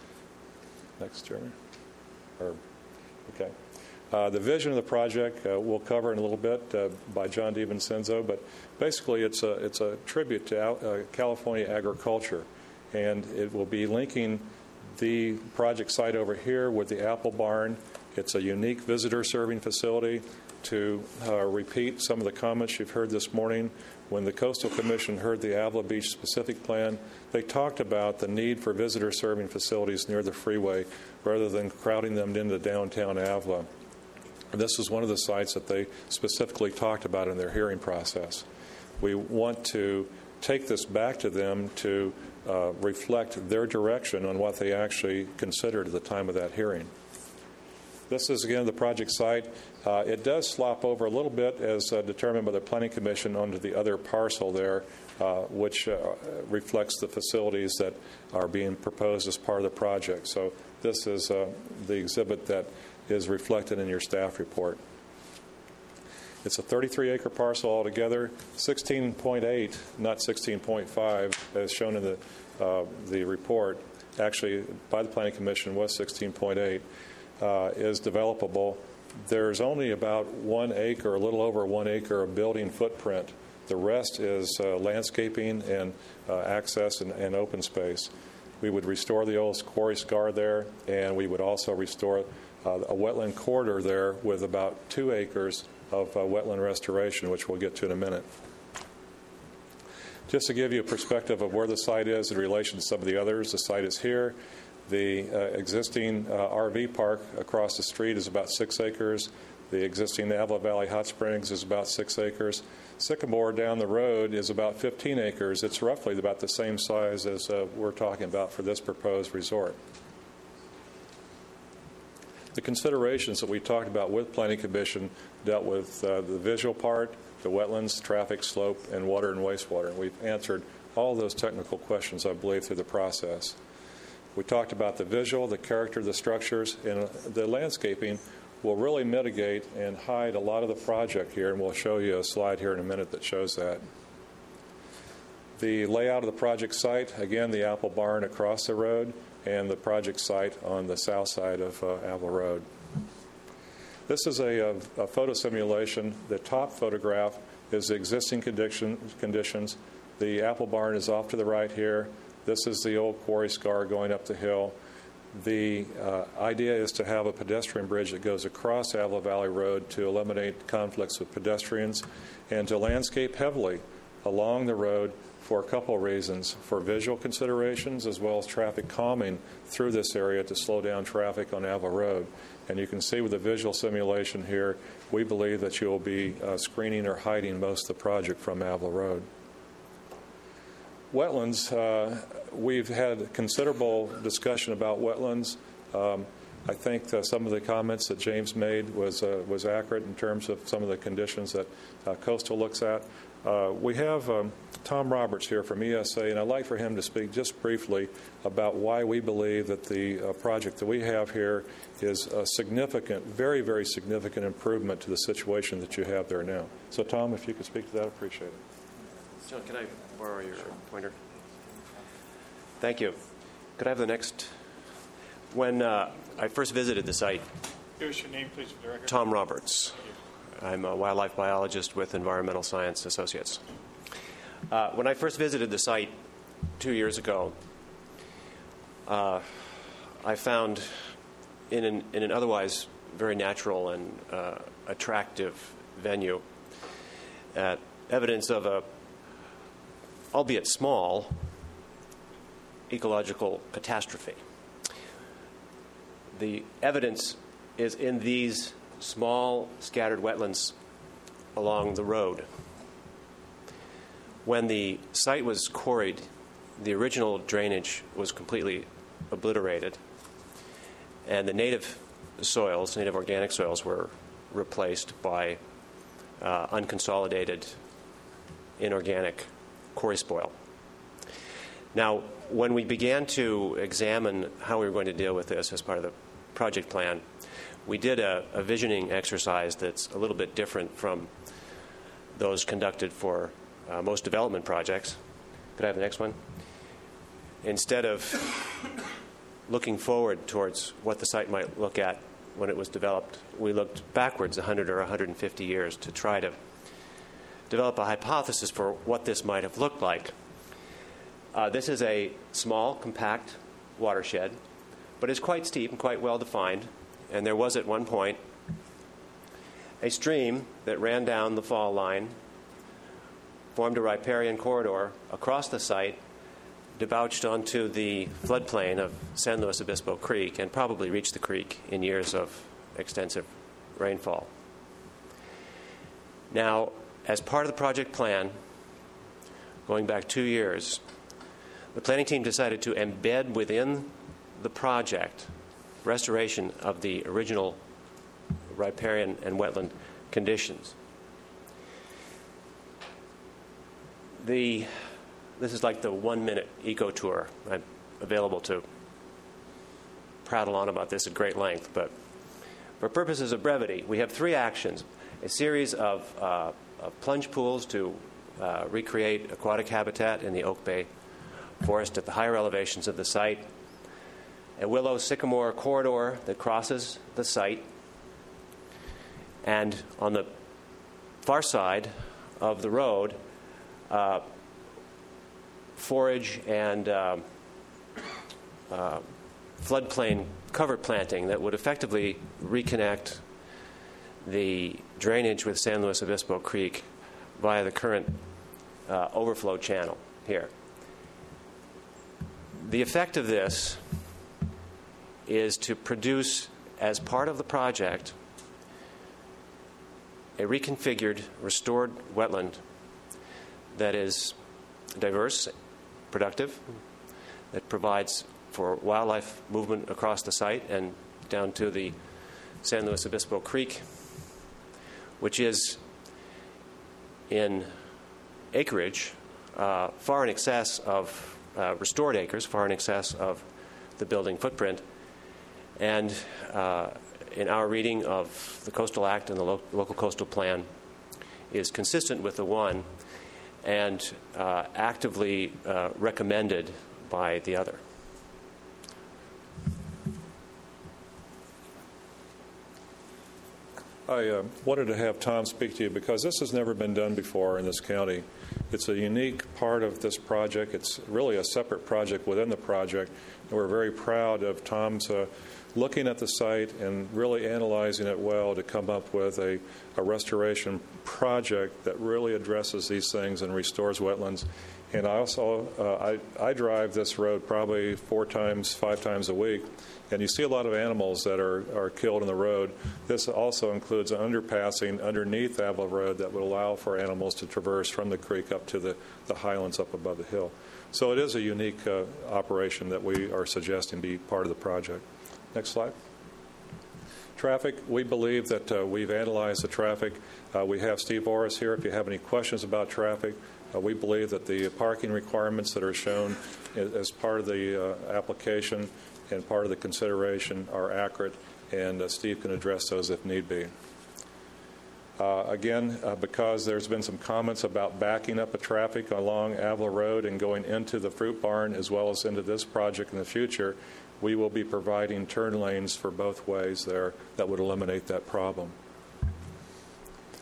Next, Jeremy. Or, okay. Uh, the vision of the project uh, we'll cover in a little bit uh, by John DiVincenzo, but basically it's a, it's a tribute to uh, California agriculture, and it will be linking the project site over here with the apple barn. It's a unique visitor serving facility. To uh, repeat some of the comments you've heard this morning, when the Coastal Commission heard the Avila Beach specific plan, they talked about the need for visitor serving facilities near the freeway rather than crowding them into downtown Avila. This is one of the sites that they specifically talked about in their hearing process. We want to take this back to them to uh, reflect their direction on what they actually considered at the time of that hearing. This is, again, the project site. Uh, it does slop over a little bit, as uh, determined by the Planning Commission, onto the other parcel there, uh, which uh, reflects the facilities that are being proposed as part of the project. So this is uh, the exhibit that is reflected in your staff report. It's a thirty-three acre parcel altogether, sixteen point eight, not sixteen point five, as shown in the, uh, the report, actually by the Planning Commission was sixteen point eight, uh, is developable. There's only about one acre, a little over one acre of building footprint. The rest is uh, landscaping and uh, access and, and open space. We would restore the old quarry scar there, and we would also restore uh, a wetland corridor there with about two acres of uh, wetland restoration, which we'll get to in a minute. Just to give you a perspective of where the site is in relation to some of the others, the site is here. The uh, existing uh, R V park across the street is about six acres. The existing Avila Valley Hot Springs is about six acres. Sycamore down the road is about fifteen acres. It's roughly about the same size as uh, we're talking about for this proposed resort. The considerations that we talked about with Planning Commission dealt with uh, the visual part, the wetlands, traffic, slope, and water and wastewater. And we've answered all those technical questions, I believe, through the process. We talked about the visual, the character of the structures, and the landscaping will really mitigate and hide a lot of the project here, and we'll show you a slide here in a minute that shows that. The layout of the project site, again, the apple barn across the road, and the project site on the south side of uh, Avila Road. This is a, a, a photo simulation. The top photograph is the existing condition, conditions. The apple barn is off to the right here. This is the old quarry scar going up the hill. The uh, idea is to have a pedestrian bridge that goes across Avila Valley Road to eliminate conflicts with pedestrians and to landscape heavily along the road for a couple of reasons, for visual considerations as well as traffic calming through this area to slow down traffic on Avila Road. And you can see with the visual simulation here, we believe that you will be uh, screening or hiding most of the project from Avila Road. Wetlands, uh, we've had considerable discussion about wetlands. Um, I think uh, some of the comments that James made was uh, was accurate in terms of some of the conditions that uh, Coastal looks at. Uh, we have um, Tom Roberts here from E S A, and I'd like for him to speak just briefly about why we believe that the uh, project that we have here is a significant, very, very significant improvement to the situation that you have there now. So, Tom, if you could speak to that, I'd appreciate it. John, can I borrow your pointer? Thank you. Could I have the next? When uh, I first visited the site, Give us your name, please, for the record. Tom Roberts. I'm a wildlife biologist with Environmental Science Associates. Uh, when I first visited the site two years ago, uh, I found in an, in an otherwise very natural and uh, attractive venue uh, evidence of a, albeit small, ecological catastrophe. The evidence is in these small scattered wetlands along the road. When the site was quarried, the original drainage was completely obliterated, and the native soils, native organic soils, were replaced by uh, unconsolidated inorganic quarry spoil. Now, when we began to examine how we were going to deal with this as part of the project plan, we did a, a visioning exercise that's a little bit different from those conducted for uh, most development projects. Could I have the next one? Instead of looking forward towards what the site might look at when it was developed, we looked backwards one hundred or one hundred fifty years to try to develop a hypothesis for what this might have looked like. Uh, this is a small, compact watershed, but it's quite steep and quite well defined. And there was at one point a stream that ran down the fall line, formed a riparian corridor across the site, debouched onto the floodplain of San Luis Obispo Creek, and probably reached the creek in years of extensive rainfall. Now, as part of the project plan, going back two years, the planning team decided to embed within the project restoration of the original riparian and wetland conditions. The, this is like the one-minute eco tour. I'm available to prattle on about this at great length, but for purposes of brevity, we have three actions: a series of, uh, of plunge pools to uh, recreate aquatic habitat in the Oak Bay forest at the higher elevations of the site, a willow sycamore corridor that crosses the site, and on the far side of the road, uh, forage and uh, uh, floodplain cover planting that would effectively reconnect the drainage with San Luis Obispo Creek via the current uh, overflow channel here. The effect of this is to produce, as part of the project, a reconfigured, restored wetland that is diverse, productive, that provides for wildlife movement across the site and down to the San Luis Obispo Creek, which is in acreage uh, far in excess of uh, restored acres, far in excess of the building footprint. And uh, in our reading of the Coastal Act and the lo- local coastal plan is consistent with the one and uh, actively uh, recommended by the other. I uh, wanted to have Tom speak to you because this has never been done before in this county. It's a unique part of this project. It's really a separate project within the project, and we're very proud of Tom's uh, looking at the site and really analyzing it well to come up with a, a restoration project that really addresses these things and restores wetlands. And I also, uh, I, I drive this road probably four times, five times a week, and you see a lot of animals that are, are killed in the road. This also includes an underpassing underneath Avila Road that would allow for animals to traverse from the creek up to the, the highlands up above the hill. So it is a unique uh, operation that we are suggesting be part of the project. Next slide. Traffic, we believe that uh, we've analyzed the traffic. Uh, we have Steve Orris here if you have any questions about traffic. Uh, we believe that the parking requirements that are shown as part of the uh, application and part of the consideration are accurate, and uh, Steve can address those if need be. Uh, again, uh, because there's been some comments about backing up the traffic along Avila Road and going into the fruit barn as well as into this project in the future, we will be providing turn lanes for both ways there that would eliminate that problem.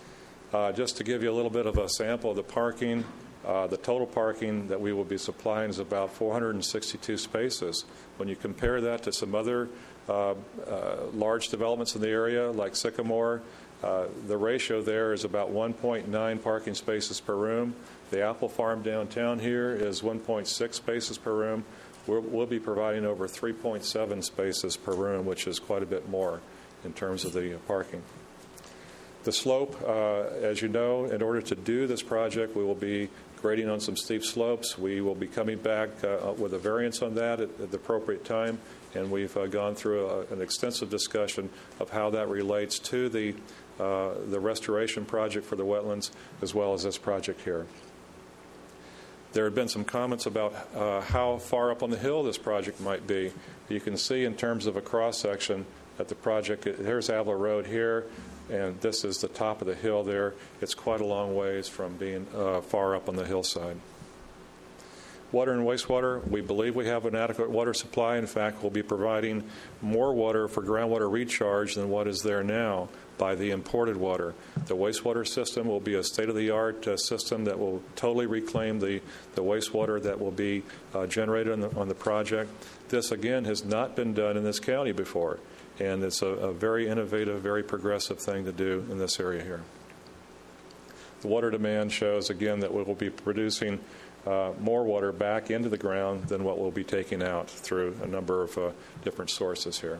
Uh, just to give you a little bit of a sample of the parking, uh, the total parking that we will be supplying is about four hundred sixty-two spaces. When you compare that to some other uh, uh, large developments in the area, like Sycamore, uh, the ratio there is about one point nine parking spaces per room. The Apple Farm downtown here is one point six spaces per room. We're, we'll be providing over three point seven spaces per room, which is quite a bit more in terms of the parking. The slope, uh, as you know, in order to do this project, we will be grading on some steep slopes. We will be coming back uh, with a variance on that at, at the appropriate time, and we've uh, gone through a, an extensive discussion of how that relates to the, uh, the restoration project for the wetlands, as well as this project here. There have been some comments about uh, how far up on the hill this project might be. You can see in terms of a cross-section that the project, here's Avila Road here, and this is the top of the hill there. It's quite a long ways from being uh, far up on the hillside. Water and wastewater, we believe we have an adequate water supply. In fact, we'll be providing more water for groundwater recharge than what is there now by the imported water. The wastewater system will be a state-of-the-art uh, system that will totally reclaim the, the wastewater that will be uh, generated on the, on the project. This, again, has not been done in this county before, and it's a, a very innovative, very progressive thing to do in this area here. The water demand shows, again, that we will be producing uh, more water back into the ground than what we'll be taking out through a number of uh, different sources here.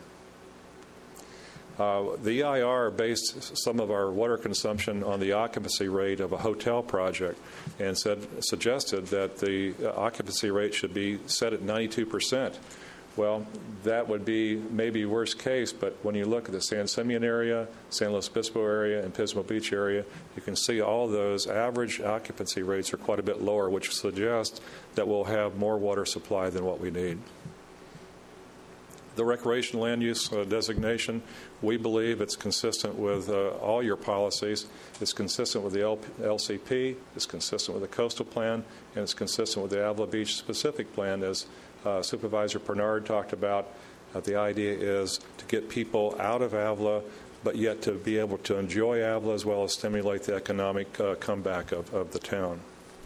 Uh, the E I R based some of our water consumption on the occupancy rate of a hotel project and said, suggested that the occupancy rate should be set at ninety-two percent. Well, that would be maybe worst case, but when you look at the San Simeon area, San Luis Obispo area, and Pismo Beach area, you can see all those average occupancy rates are quite a bit lower, which suggests that we'll have more water supply than what we need. The recreation land use uh, designation, we believe it's consistent with uh, all your policies. It's consistent with the L C P, it's consistent with the coastal plan, and it's consistent with the Avila Beach specific plan. As uh, Supervisor Bernard talked about, uh, the idea is to get people out of Avila, but yet to be able to enjoy Avila as well as stimulate the economic uh, comeback of, of the town.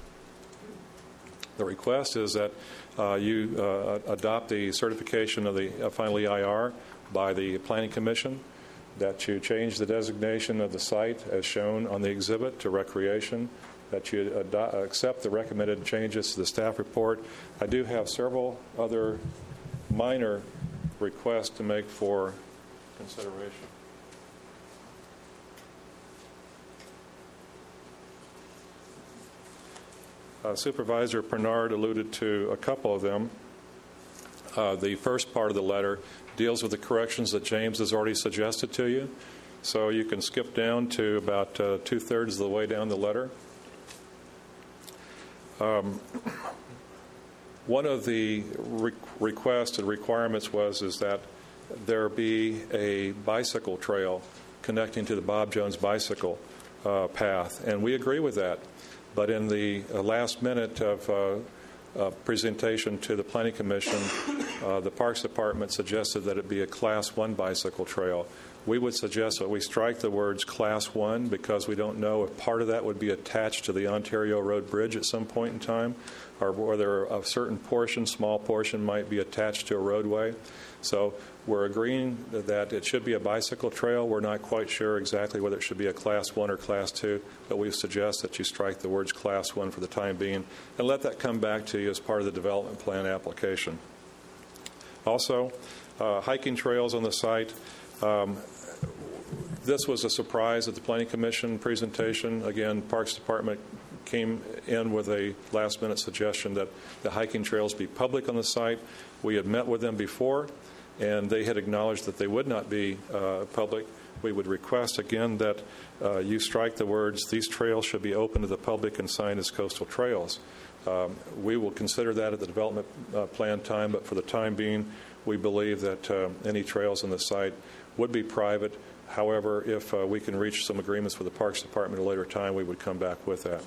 The request is that uh, you uh, adopt the certification of the uh, final E I R by the Planning Commission, that you change the designation of the site as shown on the exhibit to recreation, that you ado- accept the recommended changes to the staff report. I do have several other minor requests to make for consideration. Uh, Supervisor Bernard alluded to a couple of them. Uh, the first part of the letter deals with the corrections that James has already suggested to you. So you can skip down to about uh, two-thirds of the way down the letter. Um, one of the re- requests and requirements was is that there be a bicycle trail connecting to the Bob Jones bicycle uh, path, and we agree with that. But in the uh, last minute of uh, uh, presentation to the Planning Commission, uh, the Parks Department suggested that it be a Class one bicycle trail. We would suggest that we strike the words Class one because we don't know if part of that would be attached to the Ontario Road Bridge at some point in time, or whether a certain portion, small portion, might be attached to a roadway. So we're agreeing that it should be a bicycle trail. We're not quite sure exactly whether it should be a Class one or Class two, but we suggest that you strike the words Class one for the time being and let that come back to you as part of the development plan application. Also, uh, hiking trails on the site. Um, this was a surprise at the Planning Commission presentation. Again, Parks Department came in with a last-minute suggestion that the hiking trails be public on the site. We had met with them before, and they had acknowledged that they would not be uh, public. We would request, again, that uh, you strike the words, these trails should be open to the public and signed as coastal trails. Um, we will consider that at the development uh, plan time, but for the time being, we believe that uh, any trails on the site would be private. However, if uh, we can reach some agreements with the Parks Department at a later time, we would come back with that.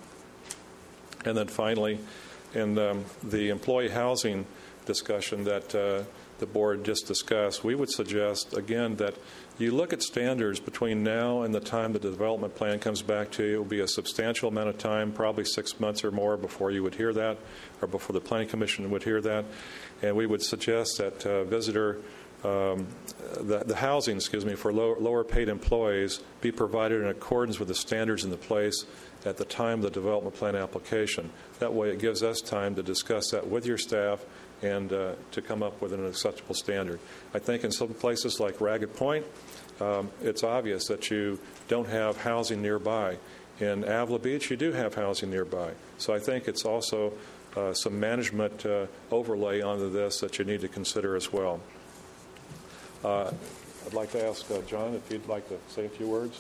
And then finally, in um, the employee housing discussion that uh, the board just discussed, we would suggest, again, that you look at standards between now and the time that the development plan comes back to you. It will be a substantial amount of time, probably six months or more before you would hear that, or before the Planning Commission would hear that. And we would suggest that uh, visitor, um, the, the housing, excuse me, for low, lower paid employees be provided in accordance with the standards in the place at the time of the development plan application. That way it gives us time to discuss that with your staff and uh, to come up with an acceptable standard. I think in some places like Ragged Point, um, it's obvious that you don't have housing nearby. In Avila Beach, you do have housing nearby. So I think it's also uh, some management uh, overlay onto this that you need to consider as well. Uh, I'd like to ask uh, John if you'd like to say a few words.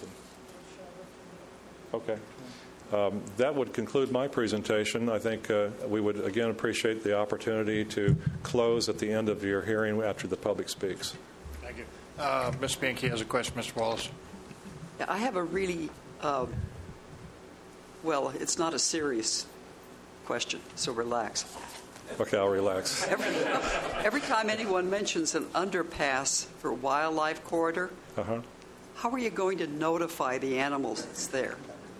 Okay. Um, that would conclude my presentation. I think uh, we would, again, appreciate the opportunity to close at the end of your hearing after the public speaks. Thank you. Uh, Miz Bianchi has a question. Mister Wallace. Yeah, I have a really, uh, well, it's not a serious question, so relax. Okay, I'll relax. Every, every time anyone mentions an underpass for wildlife corridor, uh-huh. how are you going to notify the animals that's there?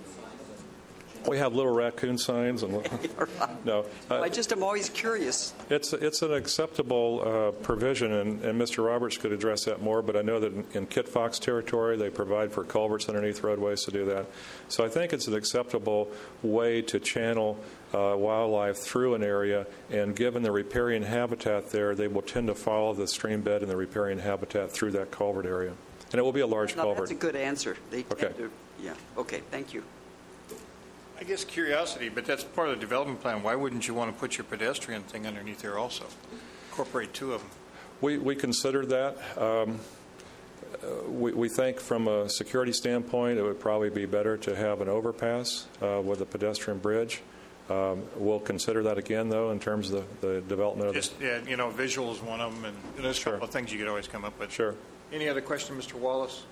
We have little raccoon signs. And no, uh, I just am always curious. It's it's an acceptable uh, provision, and, and Mister Roberts could address that more. But I know that in, in Kit Fox territory, they provide for culverts underneath roadways to do that. So I think it's an acceptable way to channel uh, wildlife through an area. And given the riparian habitat there, they will tend to follow the stream bed and the riparian habitat through that culvert area. And it will be a large no, culvert. That's a good answer. They okay. tend to, yeah. Okay. Thank you. I guess curiosity, but that's part of the development plan. Why wouldn't you want to put your pedestrian thing underneath there also? Incorporate two of them. We, we considered that. Um, uh, we, we think from a security standpoint, it would probably be better to have an overpass uh, with a pedestrian bridge. Um, we'll consider that again, though, in terms of the, the development of Just, the... yeah, you know, visual is one of them, and there's Sure. a couple of things you could always come up with. Sure. Any other question, Mister Wallace?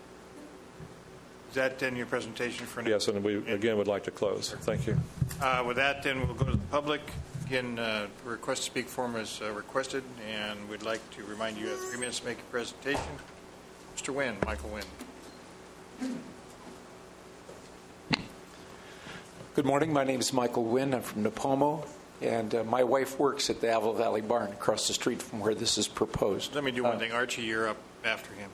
Is that in your presentation for now? Yes, and we, again, would like to close. Thank you. Uh, with that, then, we'll go to the public. Again, uh, request to speak form is uh, requested, and we'd like to remind you you have three minutes to make a presentation. Mister Wynn, Michael Wynn. Good morning. My name is Michael Wynn. I'm from Napomo, and uh, my wife works at the Avila Valley Barn across the street from where this is proposed. Let me do one uh, thing. Archie, you're up after him.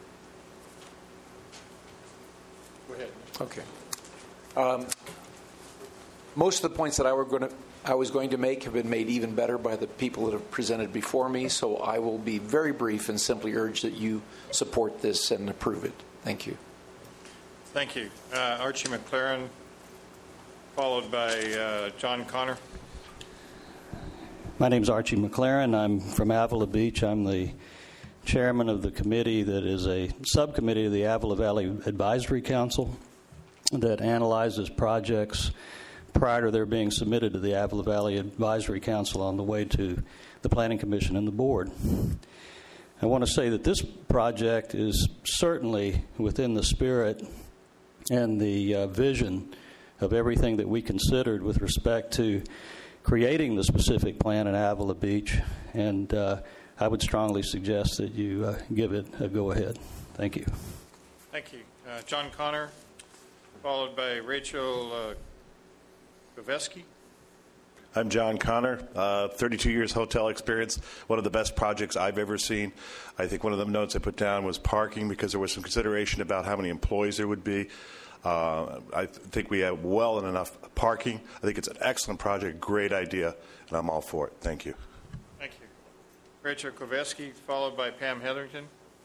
Go ahead. Okay. Um, most of the points that I, were going to, I was going to make have been made even better by the people that have presented before me, so I will be very brief and simply urge that you support this and approve it. Thank you. Thank you. Uh, Archie McLaren, followed by uh, John Connor. My name is Archie McLaren. I'm from Avila Beach. I'm the chairman of the committee that is a subcommittee of the Avila Valley Advisory Council that analyzes projects prior to their being submitted to the Avila Valley Advisory Council on the way to the Planning Commission and the board. I want to say that this project is certainly within the spirit and the uh, vision of everything that we considered with respect to creating the specific plan in Avila Beach, and uh, I would strongly suggest that you uh, give it a go-ahead. Thank you. Thank you. Uh, John Connor, followed by Rachel uh, Koveski. I'm John Connor, uh, thirty-two years hotel experience, one of the best projects I've ever seen. I think one of the notes I put down was parking because there was some consideration about how many employees there would be. Uh, I th- think we have well and enough parking. I think it's an excellent project, great idea, and I'm all for it. Thank you. Thank you. Rachel Koveski, followed by Pam Hetherington.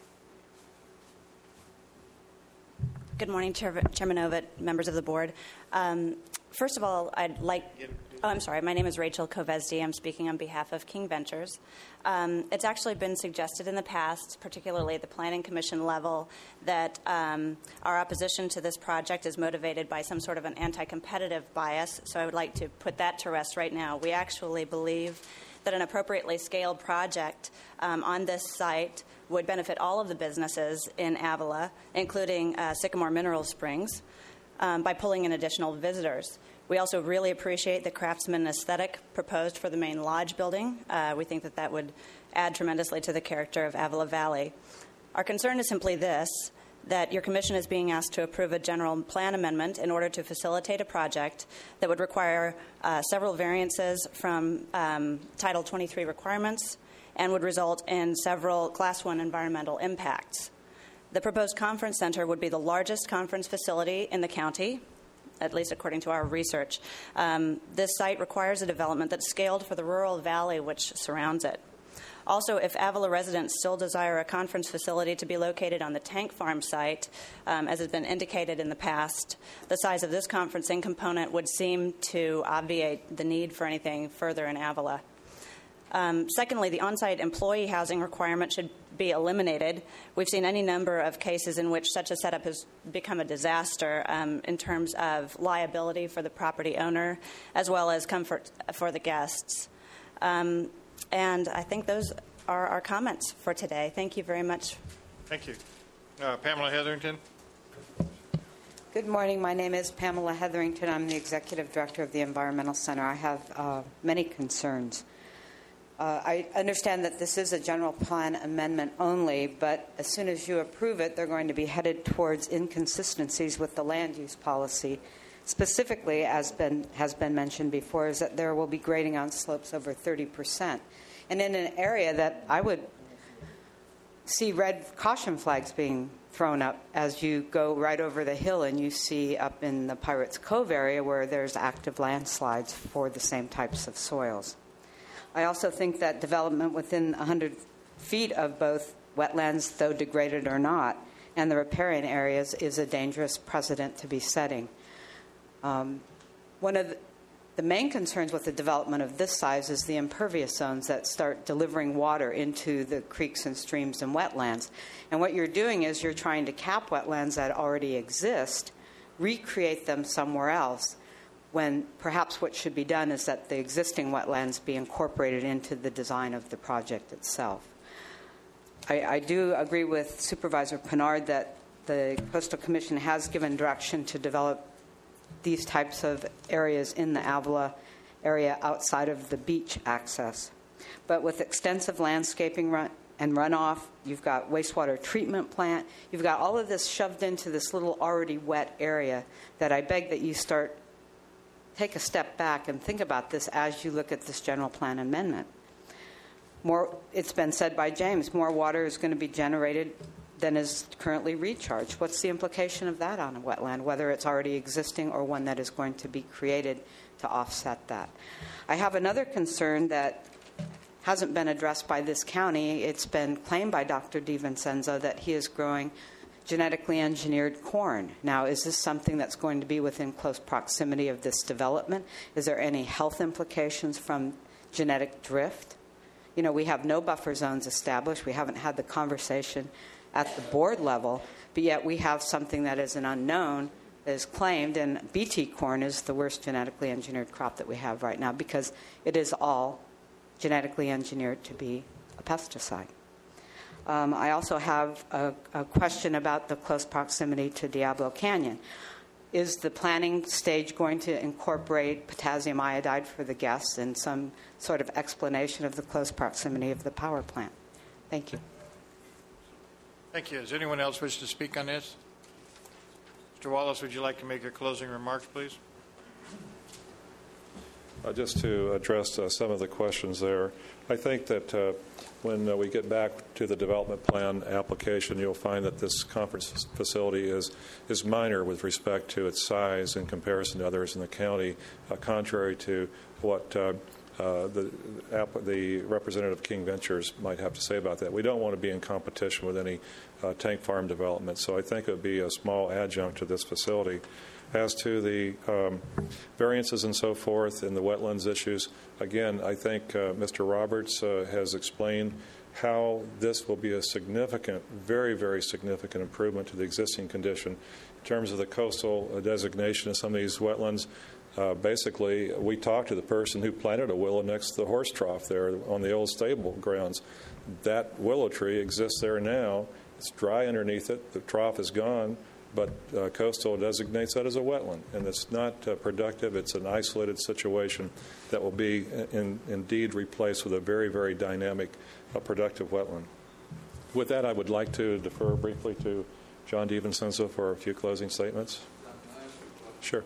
Good morning, Chair- Chairman Ovitt, members of the board. Um, first of all, I'd like... Oh, I'm sorry. My name is Rachel Kovezdi. I'm speaking on behalf of King Ventures. Um, it's actually been suggested in the past, particularly at the Planning Commission level, that um, our opposition to this project is motivated by some sort of an anti-competitive bias. So I would like to put that to rest right now. We actually believe that an appropriately scaled project um, on this site would benefit all of the businesses in Avila, including uh, Sycamore Mineral Springs, um, by pulling in additional visitors. We also really appreciate the craftsman aesthetic proposed for the main lodge building. Uh, we think that that would add tremendously to the character of Avila Valley. Our concern is simply this, that your commission is being asked to approve a general plan amendment in order to facilitate a project that would require uh, several variances from um, Title twenty-three requirements and would result in several Class one environmental impacts. The proposed conference center would be the largest conference facility in the county, at least according to our research. Um, this site requires a development that's scaled for the rural valley which surrounds it. Also, if Avila residents still desire a conference facility to be located on the tank farm site, um, as has been indicated in the past, the size of this conferencing component would seem to obviate the need for anything further in Avila. Um, secondly, the on-site employee housing requirement should be eliminated. We've seen any number of cases in which such a setup has become a disaster um, in terms of liability for the property owner as well as comfort for the guests. Um, and I think those are our comments for today. Thank you very much. Thank you. Uh, Pamela Hetherington. Good morning. My name is Pamela Hetherington. I'm the Executive Director of the Environmental Center. I have uh, many concerns. Uh, I understand that this is a general plan amendment only, but as soon as you approve it, they're going to be headed towards inconsistencies with the land use policy. Specifically, as been, has been mentioned before, is that there will be grading on slopes over thirty percent. And in an area that I would see red caution flags being thrown up as you go right over the hill and you see up in the Pirates Cove area where there's active landslides for the same types of soils. I also think that development within one hundred feet of both wetlands, though degraded or not, and the riparian areas is a dangerous precedent to be setting. Um, one of the, the main concerns with the development of this size is the impervious zones that start delivering water into the creeks and streams and wetlands. And what you're doing is you're trying to cap wetlands that already exist, recreate them somewhere else, when perhaps what should be done is that the existing wetlands be incorporated into the design of the project itself. I, I do agree with Supervisor Pinard that the Coastal Commission has given direction to develop these types of areas in the Avila area outside of the beach access. But with extensive landscaping run and runoff, you've got wastewater treatment plant, you've got all of this shoved into this little already wet area that I beg that you start take a step back and think about this as you look at this general plan amendment. More, it's been said by James, more water is going to be generated than is currently recharged. What's the implication of that on a wetland, whether it's already existing or one that is going to be created to offset that? I have another concern that hasn't been addressed by this county. It's been claimed by Doctor DiVincenzo that he is growing genetically engineered corn. Now, is this something that's going to be within close proximity of this development? Is there any health implications from genetic drift? You know, we have no buffer zones established. We haven't had the conversation at the board level, but yet we have something that is an unknown that is claimed, and B T corn is the worst genetically engineered crop that we have right now because it is all genetically engineered to be a pesticide. Um, I also have a, a question about the close proximity to Diablo Canyon. Is the planning stage going to incorporate potassium iodide for the guests and some sort of explanation of the close proximity of the power plant? Thank you. Thank you. Does anyone else wish to speak on this? Mister Wallace, would you like to make your closing remarks, please? Uh, just to address uh, some of the questions there, I think that uh, when uh, we get back to the development plan application, you'll find that this conference facility is is minor with respect to its size in comparison to others in the county, uh, contrary to what uh, uh, the, the representative King Ventures might have to say about that. We don't want to be in competition with any uh, tank farm development, so I think it would be a small adjunct to this facility. As to the um, variances and so forth and the wetlands issues, again, I think uh, Mister Roberts uh, has explained how this will be a significant, very, very significant improvement to the existing condition. In terms of the coastal uh, designation of some of these wetlands, uh, basically, we talked to the person who planted a willow next to the horse trough there on the old stable grounds. That willow tree exists there now. It's dry underneath it. The trough is gone. but uh, coastal designates that as a wetland, and it's not uh, productive. It's an isolated situation that will be in, indeed replaced with a very, very dynamic, uh, productive wetland. With that, I would like to defer briefly to John DiVincenzo for a few closing statements. Sure.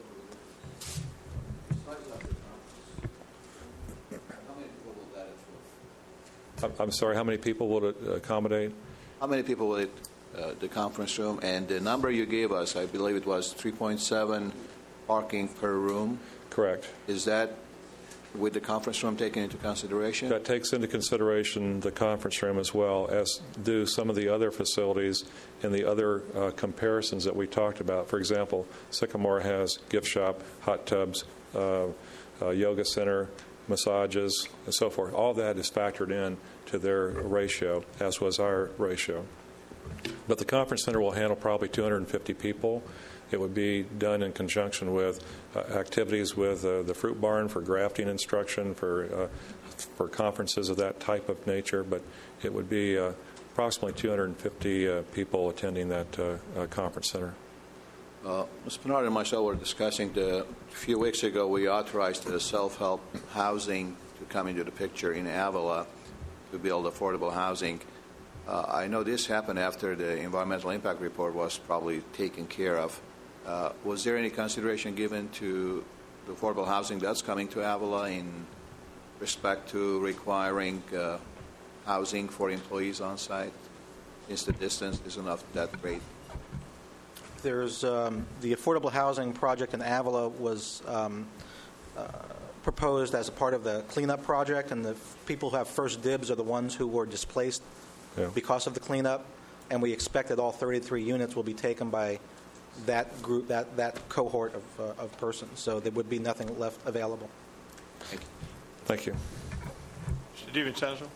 I'm sorry, how many people will it accommodate? How many people will it, uh, the conference room? And the number you gave us, I believe it was three point seven parking per room. Correct. Is that with the conference room taken into consideration? That takes into consideration the conference room as well, as do some of the other facilities and the other uh, comparisons that we talked about. For example, Sycamore has gift shop, hot tubs, uh, uh, yoga center, massages, and so forth. All that is factored in to their ratio, as was our ratio. But the conference center will handle probably two hundred fifty people. It would be done in conjunction with uh, activities with uh, the fruit barn for grafting instruction, for uh, for conferences of that type of nature. But it would be uh, approximately two hundred fifty uh, people attending that uh, uh, conference center. Uh, Miz Bernard and myself were discussing the, a few weeks ago we authorized the self-help housing to come into the picture in Avila to build affordable housing. Uh, I know this happened after the environmental impact report was probably taken care of. Uh, was there any consideration given to the affordable housing that's coming to Avila in respect to requiring uh, housing for employees on site, since the distance is not that great? There's um, the affordable housing project in Avila was um, uh, proposed as a part of the cleanup project, and the f- people who have first dibs are the ones who were displaced yeah. because of the cleanup. And we expect that all thirty-three units will be taken by that group, that, that cohort of, uh, of persons. So there would be nothing left available. Thank you. Thank you. Mister DiVincenzo.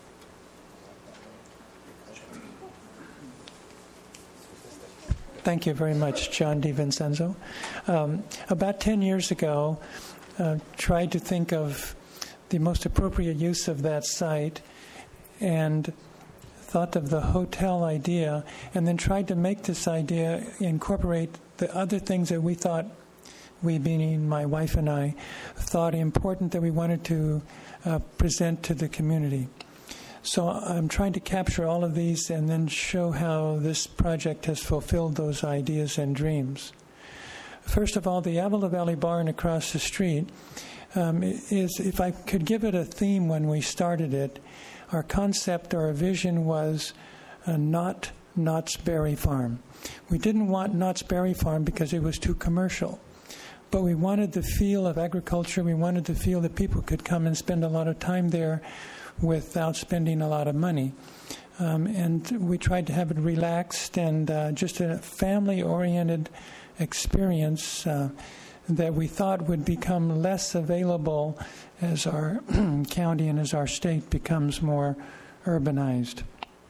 Thank you very much, John DiVincenzo. Um, about ten years ago, uh, tried to think of the most appropriate use of that site and thought of the hotel idea, and then tried to make this idea incorporate the other things that we thought, we being my wife and I, thought important that we wanted to uh, present to the community. So I'm trying to capture all of these and then show how this project has fulfilled those ideas and dreams. First of all, the Avila Valley Barn across the street um, is, if I could give it a theme when we started it, our concept or our vision was uh, not Knott's Berry Farm. We didn't want Knott's Berry Farm because it was too commercial. But we wanted the feel of agriculture. We wanted the feel that people could come and spend a lot of time there without spending a lot of money. Um, and we tried to have it relaxed and uh, just a family-oriented experience uh, that we thought would become less available as our county and as our state becomes more urbanized.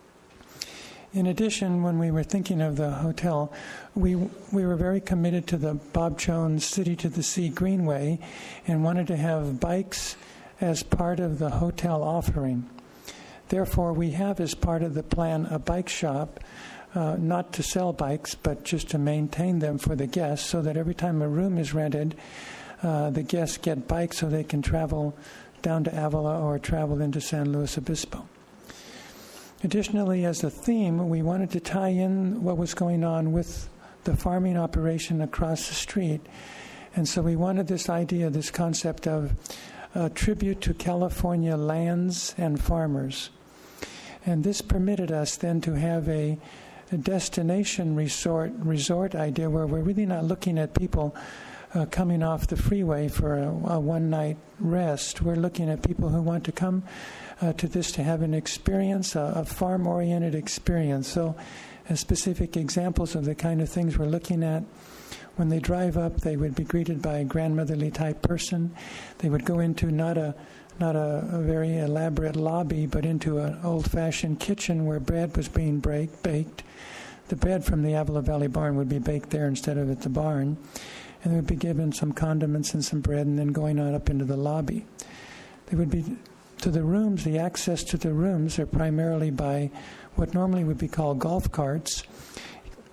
In addition, when we were thinking of the hotel, we we were very committed to the Bob Jones City to the Sea Greenway and wanted to have bikes as part of the hotel offering. Therefore, we have as part of the plan a bike shop, uh, not to sell bikes, but just to maintain them for the guests so that every time a room is rented, uh, the guests get bikes so they can travel down to Avila or travel into San Luis Obispo. Additionally, as a theme, we wanted to tie in what was going on with the farming operation across the street. And so we wanted this idea, this concept of a tribute to California lands and farmers. And this permitted us then to have a, a destination resort resort idea where we're really not looking at people uh, coming off the freeway for a, a one-night rest. We're looking at people who want to come uh, to this to have an experience, a, a farm-oriented experience. So as specific examples of the kind of things we're looking at, when they drive up, they would be greeted by a grandmotherly type person. They would go into not a not a, a very elaborate lobby, but into an old-fashioned kitchen where bread was being break, baked. The bread from the Avila Valley Barn would be baked there instead of at the barn. And they would be given some condiments and some bread and then going on up into the lobby. They would be to the rooms. The access to the rooms are primarily by what normally would be called golf carts.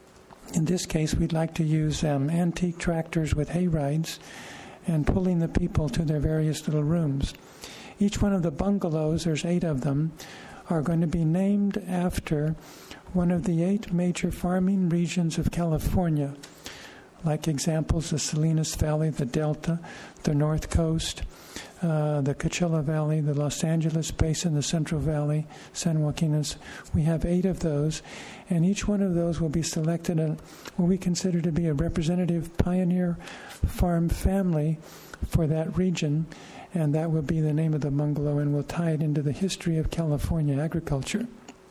In this case, we'd like to use um, antique tractors with hay rides and pulling the people to their various little rooms. Each one of the bungalows, there's eight of them, are going to be named after one of the eight major farming regions of California, like examples, the Salinas Valley, the Delta, the North Coast, uh, the Coachella Valley, the Los Angeles Basin, the Central Valley, San Joaquinas. We have eight of those, and each one of those will be selected in what we consider to be a representative pioneer farm family for that region, and that will be the name of the bungalow, and we'll tie it into the history of California agriculture.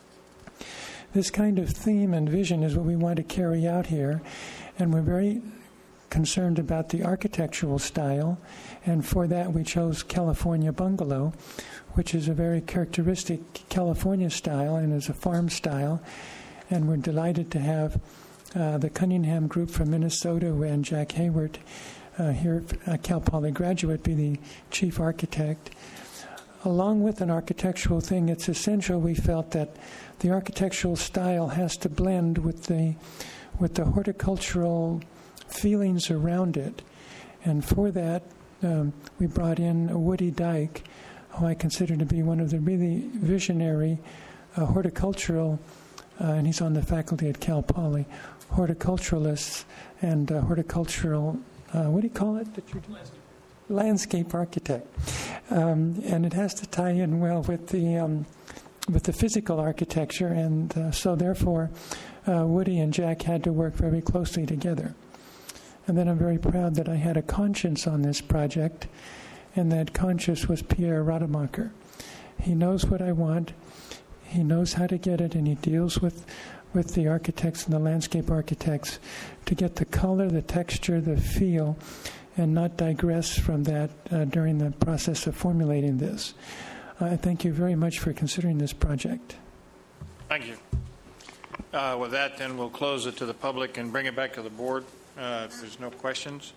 This kind of theme and vision is what we want to carry out here, and we're very concerned about the architectural style, and for that we chose California Bungalow, which is a very characteristic California style and is a farm style, and we're delighted to have uh, the Cunningham Group from Minnesota and Jack Hayward uh, here, a Cal Poly graduate, be the chief architect. Along with an architectural thing, it's essential, we felt, that the architectural style has to blend with the with the horticultural feelings around it. And for that, um, we brought in Woody Dyke, who I consider to be one of the really visionary uh, horticultural, uh, and he's on the faculty at Cal Poly, horticulturalists and uh, horticultural, uh, what do you call it? That you're landscape architect. Um, and it has to tie in well with the um, with the physical architecture, and uh, so therefore uh, Woody and Jack had to work very closely together. And then I'm very proud that I had a conscience on this project, and that conscience was Pierre Rademacher. He knows what I want, he knows how to get it, and he deals with with the architects and the landscape architects to get the color, the texture, the feel, and not digress from that uh, during the process of formulating this. I uh, thank you very much for considering this project. Thank you. Uh, with that, then, we'll close it to the public and bring it back to the board. Uh, if there's no questions,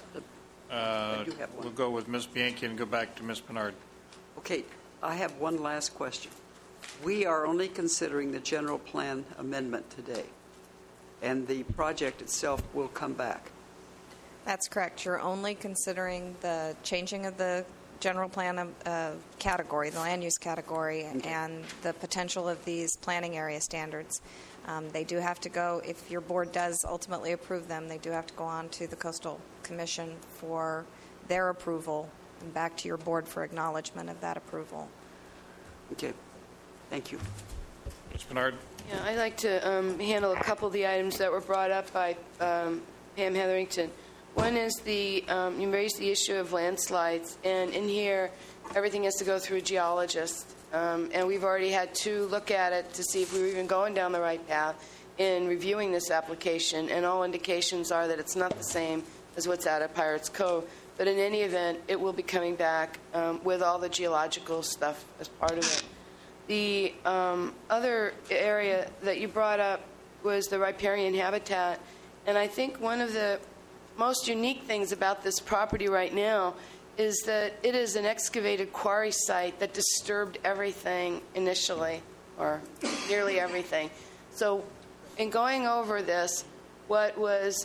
uh, we'll go with Miz Bianchi and go back to Miz Bernard. Okay, I have one last question. We are only considering the general plan amendment today, and the project itself will come back. That's correct. You're only considering the changing of the general plan of, uh, category, the land use category, okay, and the potential of these planning area standards. Um, they do have to go, if your board does ultimately approve them, they do have to go on to the Coastal Commission for their approval and back to your board for acknowledgement of that approval. Okay. Thank you. Miz Bernard? Yeah, I'd like to um, handle a couple of the items that were brought up by um, Pam Hetherington. One is the, um, you raised the issue of landslides, and in here, everything has to go through a geologist. Um, and we've already had two look at it to see if we were even going down the right path in reviewing this application, and all indications are that it's not the same as what's out of Pirates Cove. But in any event, it will be coming back um, with all the geological stuff as part of it. The um, other area that you brought up was the riparian habitat, and I think one of the most unique things about this property right now is that it is an excavated quarry site that disturbed everything initially, or nearly everything. So in going over this, what was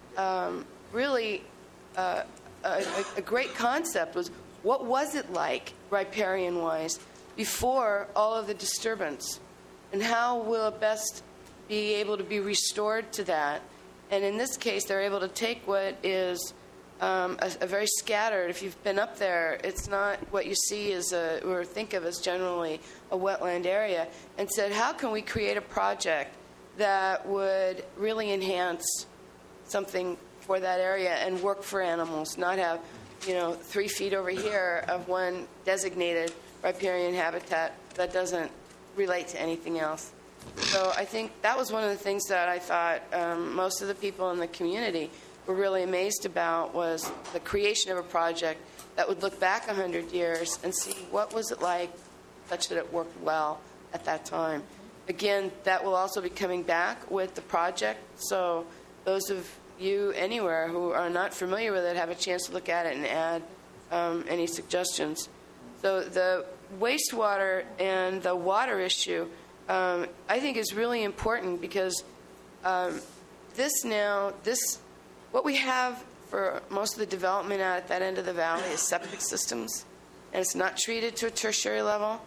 um, really uh, a, a great concept was, what was it like riparian-wise before all of the disturbance, and how will it best be able to be restored to that? And in this case, they're able to take what is um, a, a very scattered, if you've been up there, it's not what you see as a, or think of as generally a wetland area, and said, how can we create a project that would really enhance something for that area and work for animals, not have, you know, three feet over here of one designated riparian habitat that doesn't relate to anything else. So I think that was one of the things that I thought um, most of the people in the community were really amazed about, was the creation of a project that would look back one hundred years and see what was it like such that it worked well at that time. Again, that will also be coming back with the project, so those of you anywhere who are not familiar with it have a chance to look at it and add um, any suggestions. So the wastewater and the water issue, um, I think, is really important because um, this now, this, what we have for most of the development out at that end of the valley is septic systems, and it's not treated to a tertiary level.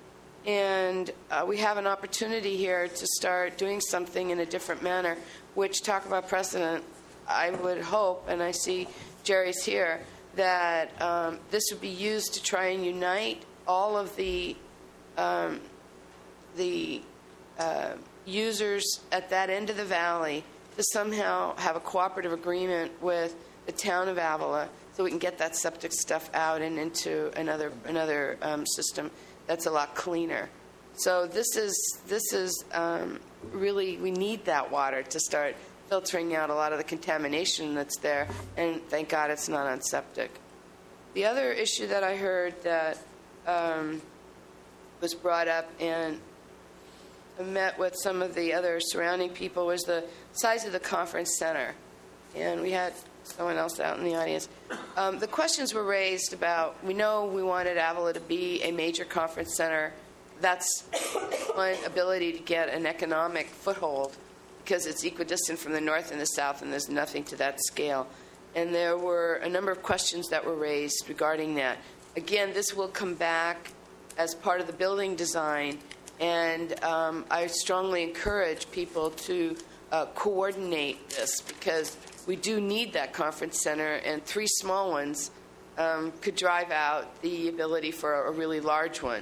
And uh, we have an opportunity here to start doing something in a different manner, which, talk about precedent, I would hope, and I see Jerry's here, that um, this would be used to try and unite all of the um, the uh, users at that end of the valley to somehow have a cooperative agreement with the town of Avila, so we can get that septic stuff out and into another another um, system that's a lot cleaner. So this is this is um, really, we need that water to start filtering out a lot of the contamination that's there, and thank God it's not on septic. The other issue that I heard that um, was brought up and I met with some of the other surrounding people was the size of the conference center. And we had someone else out in the audience. Um, the questions were raised about, we know we wanted Avila to be a major conference center. That's one ability to get an economic foothold because it's equidistant from the north and the south, and there's nothing to that scale. And there were a number of questions that were raised regarding that. Again, this will come back as part of the building design, and um, I strongly encourage people to uh, coordinate this because we do need that conference center, and three small ones um, could drive out the ability for a really large one.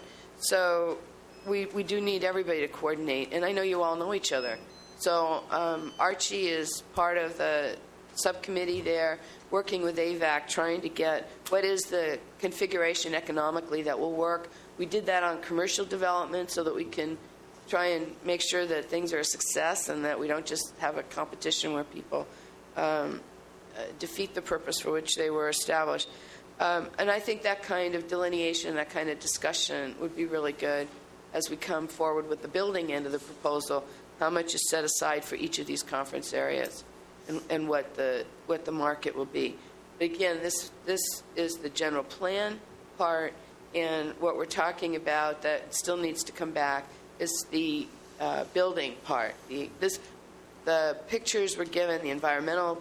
So we, we do need everybody to coordinate, and I know you all know each other. So um, Archie is part of the subcommittee there, working with A V A C, trying to get what is the configuration economically that will work. We did that on commercial development so that we can try and make sure that things are a success and that we don't just have a competition where people um, uh, defeat the purpose for which they were established. Um, and I think that kind of delineation, that kind of discussion would be really good as we come forward with the building end of the proposal, how much is set aside for each of these conference areas and, and what the what the market will be. But again, this this is the general plan part, and what we're talking about that still needs to come back is the uh, building part. The this the pictures were given, the environmental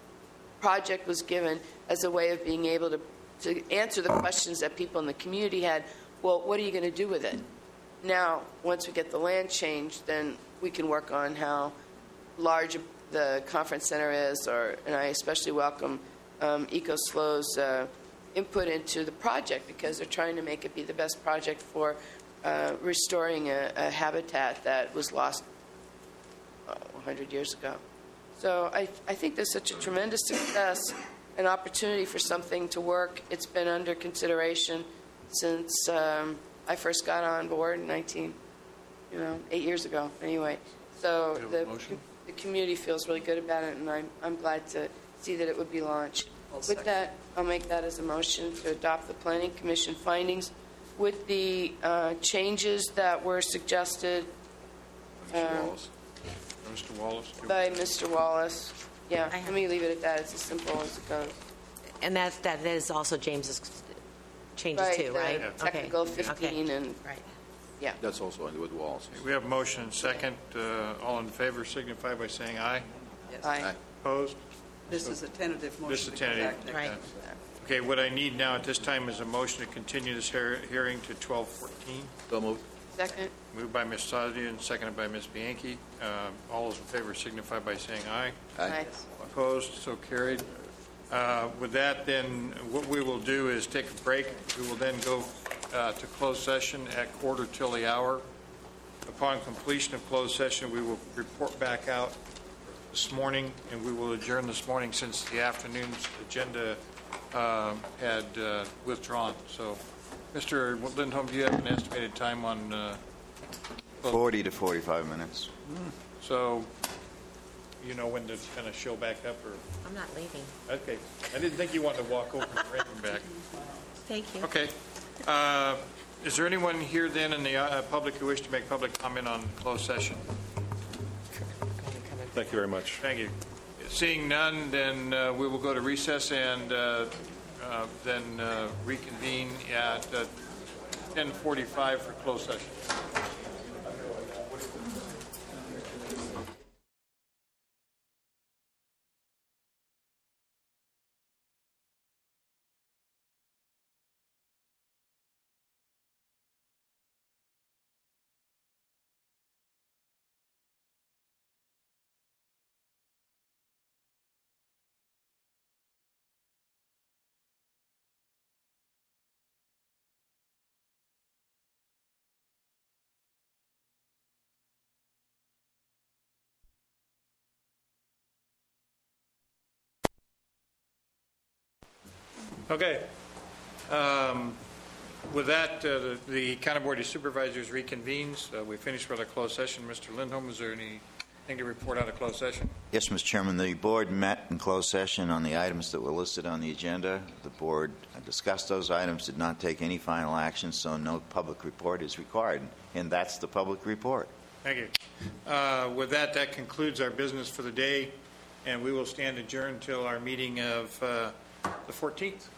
project was given as a way of being able to to answer the questions that people in the community had. Well, what are you going to do with it? Now, once we get the land changed, then we can work on how large the conference center is, or, and I especially welcome um, EcoSlow's uh, input into the project because they're trying to make it be the best project for uh, restoring a, a habitat that was lost uh, one hundred years ago. So I, I think there's such a tremendous success, an opportunity for something to work. It's been under consideration since um, I first got on board in nineteen, you know, eight years ago. Anyway, so the, the community feels really good about it, and I'm I'm glad to see that it would be launched. With that, I'll make that as a motion to adopt the Planning Commission findings with the uh, changes that were suggested. Mister Um, Wallace. Mister Wallace. by Mister Wallace. Yeah, let me leave it at that. It's as simple as it goes. And that that is also James's changes Right, too, the right? technical Okay. fifteen Okay. and right. Yeah. That's also with Walls. We have a motion and second. Uh, all in favor signify by saying aye. Yes. Aye. Opposed? This is a tentative motion. This is to come tentative. back next Right. time. Okay, what I need now at this time is a motion to continue this hear- hearing to twelve fourteen. So moved. Second. Moved by Miz Sadia and seconded by Miz Bianchi. Uh, all those in favor signify by saying aye. Aye. Opposed? So carried. Uh, With that, then, what we will do is take a break. We will then go uh, to closed session at quarter till the hour. Upon completion of closed session, we will report back out this morning, and we will adjourn this morning since the afternoon's agenda uh, had uh, withdrawn. So, Mister Lindholm, do you have an estimated time on? Uh, forty to forty-five minutes. So, you know when to kind of show back up, or? I'm not leaving. Okay. I didn't think you wanted to walk over and bring them back. Thank you. Okay. Uh, is there anyone here then in the uh, public who wish to make public comment on closed session? Thank you very much. Thank you. Seeing none, then uh, we will go to recess and uh, uh, then uh, reconvene at uh, ten forty-five for closed session. Okay. Um, with that, uh, the, the County Board of Supervisors reconvenes. Uh, we finished with our closed session. Mister Lindholm, is there anything to report out of closed session? Yes, Mister Chairman. The board met in closed session on the items that were listed on the agenda. The board discussed those items, did not take any final action, so no public report is required. And that's the public report. Thank you. Uh, with that, that concludes our business for the day, and we will stand adjourned until our meeting of uh, the fourteenth.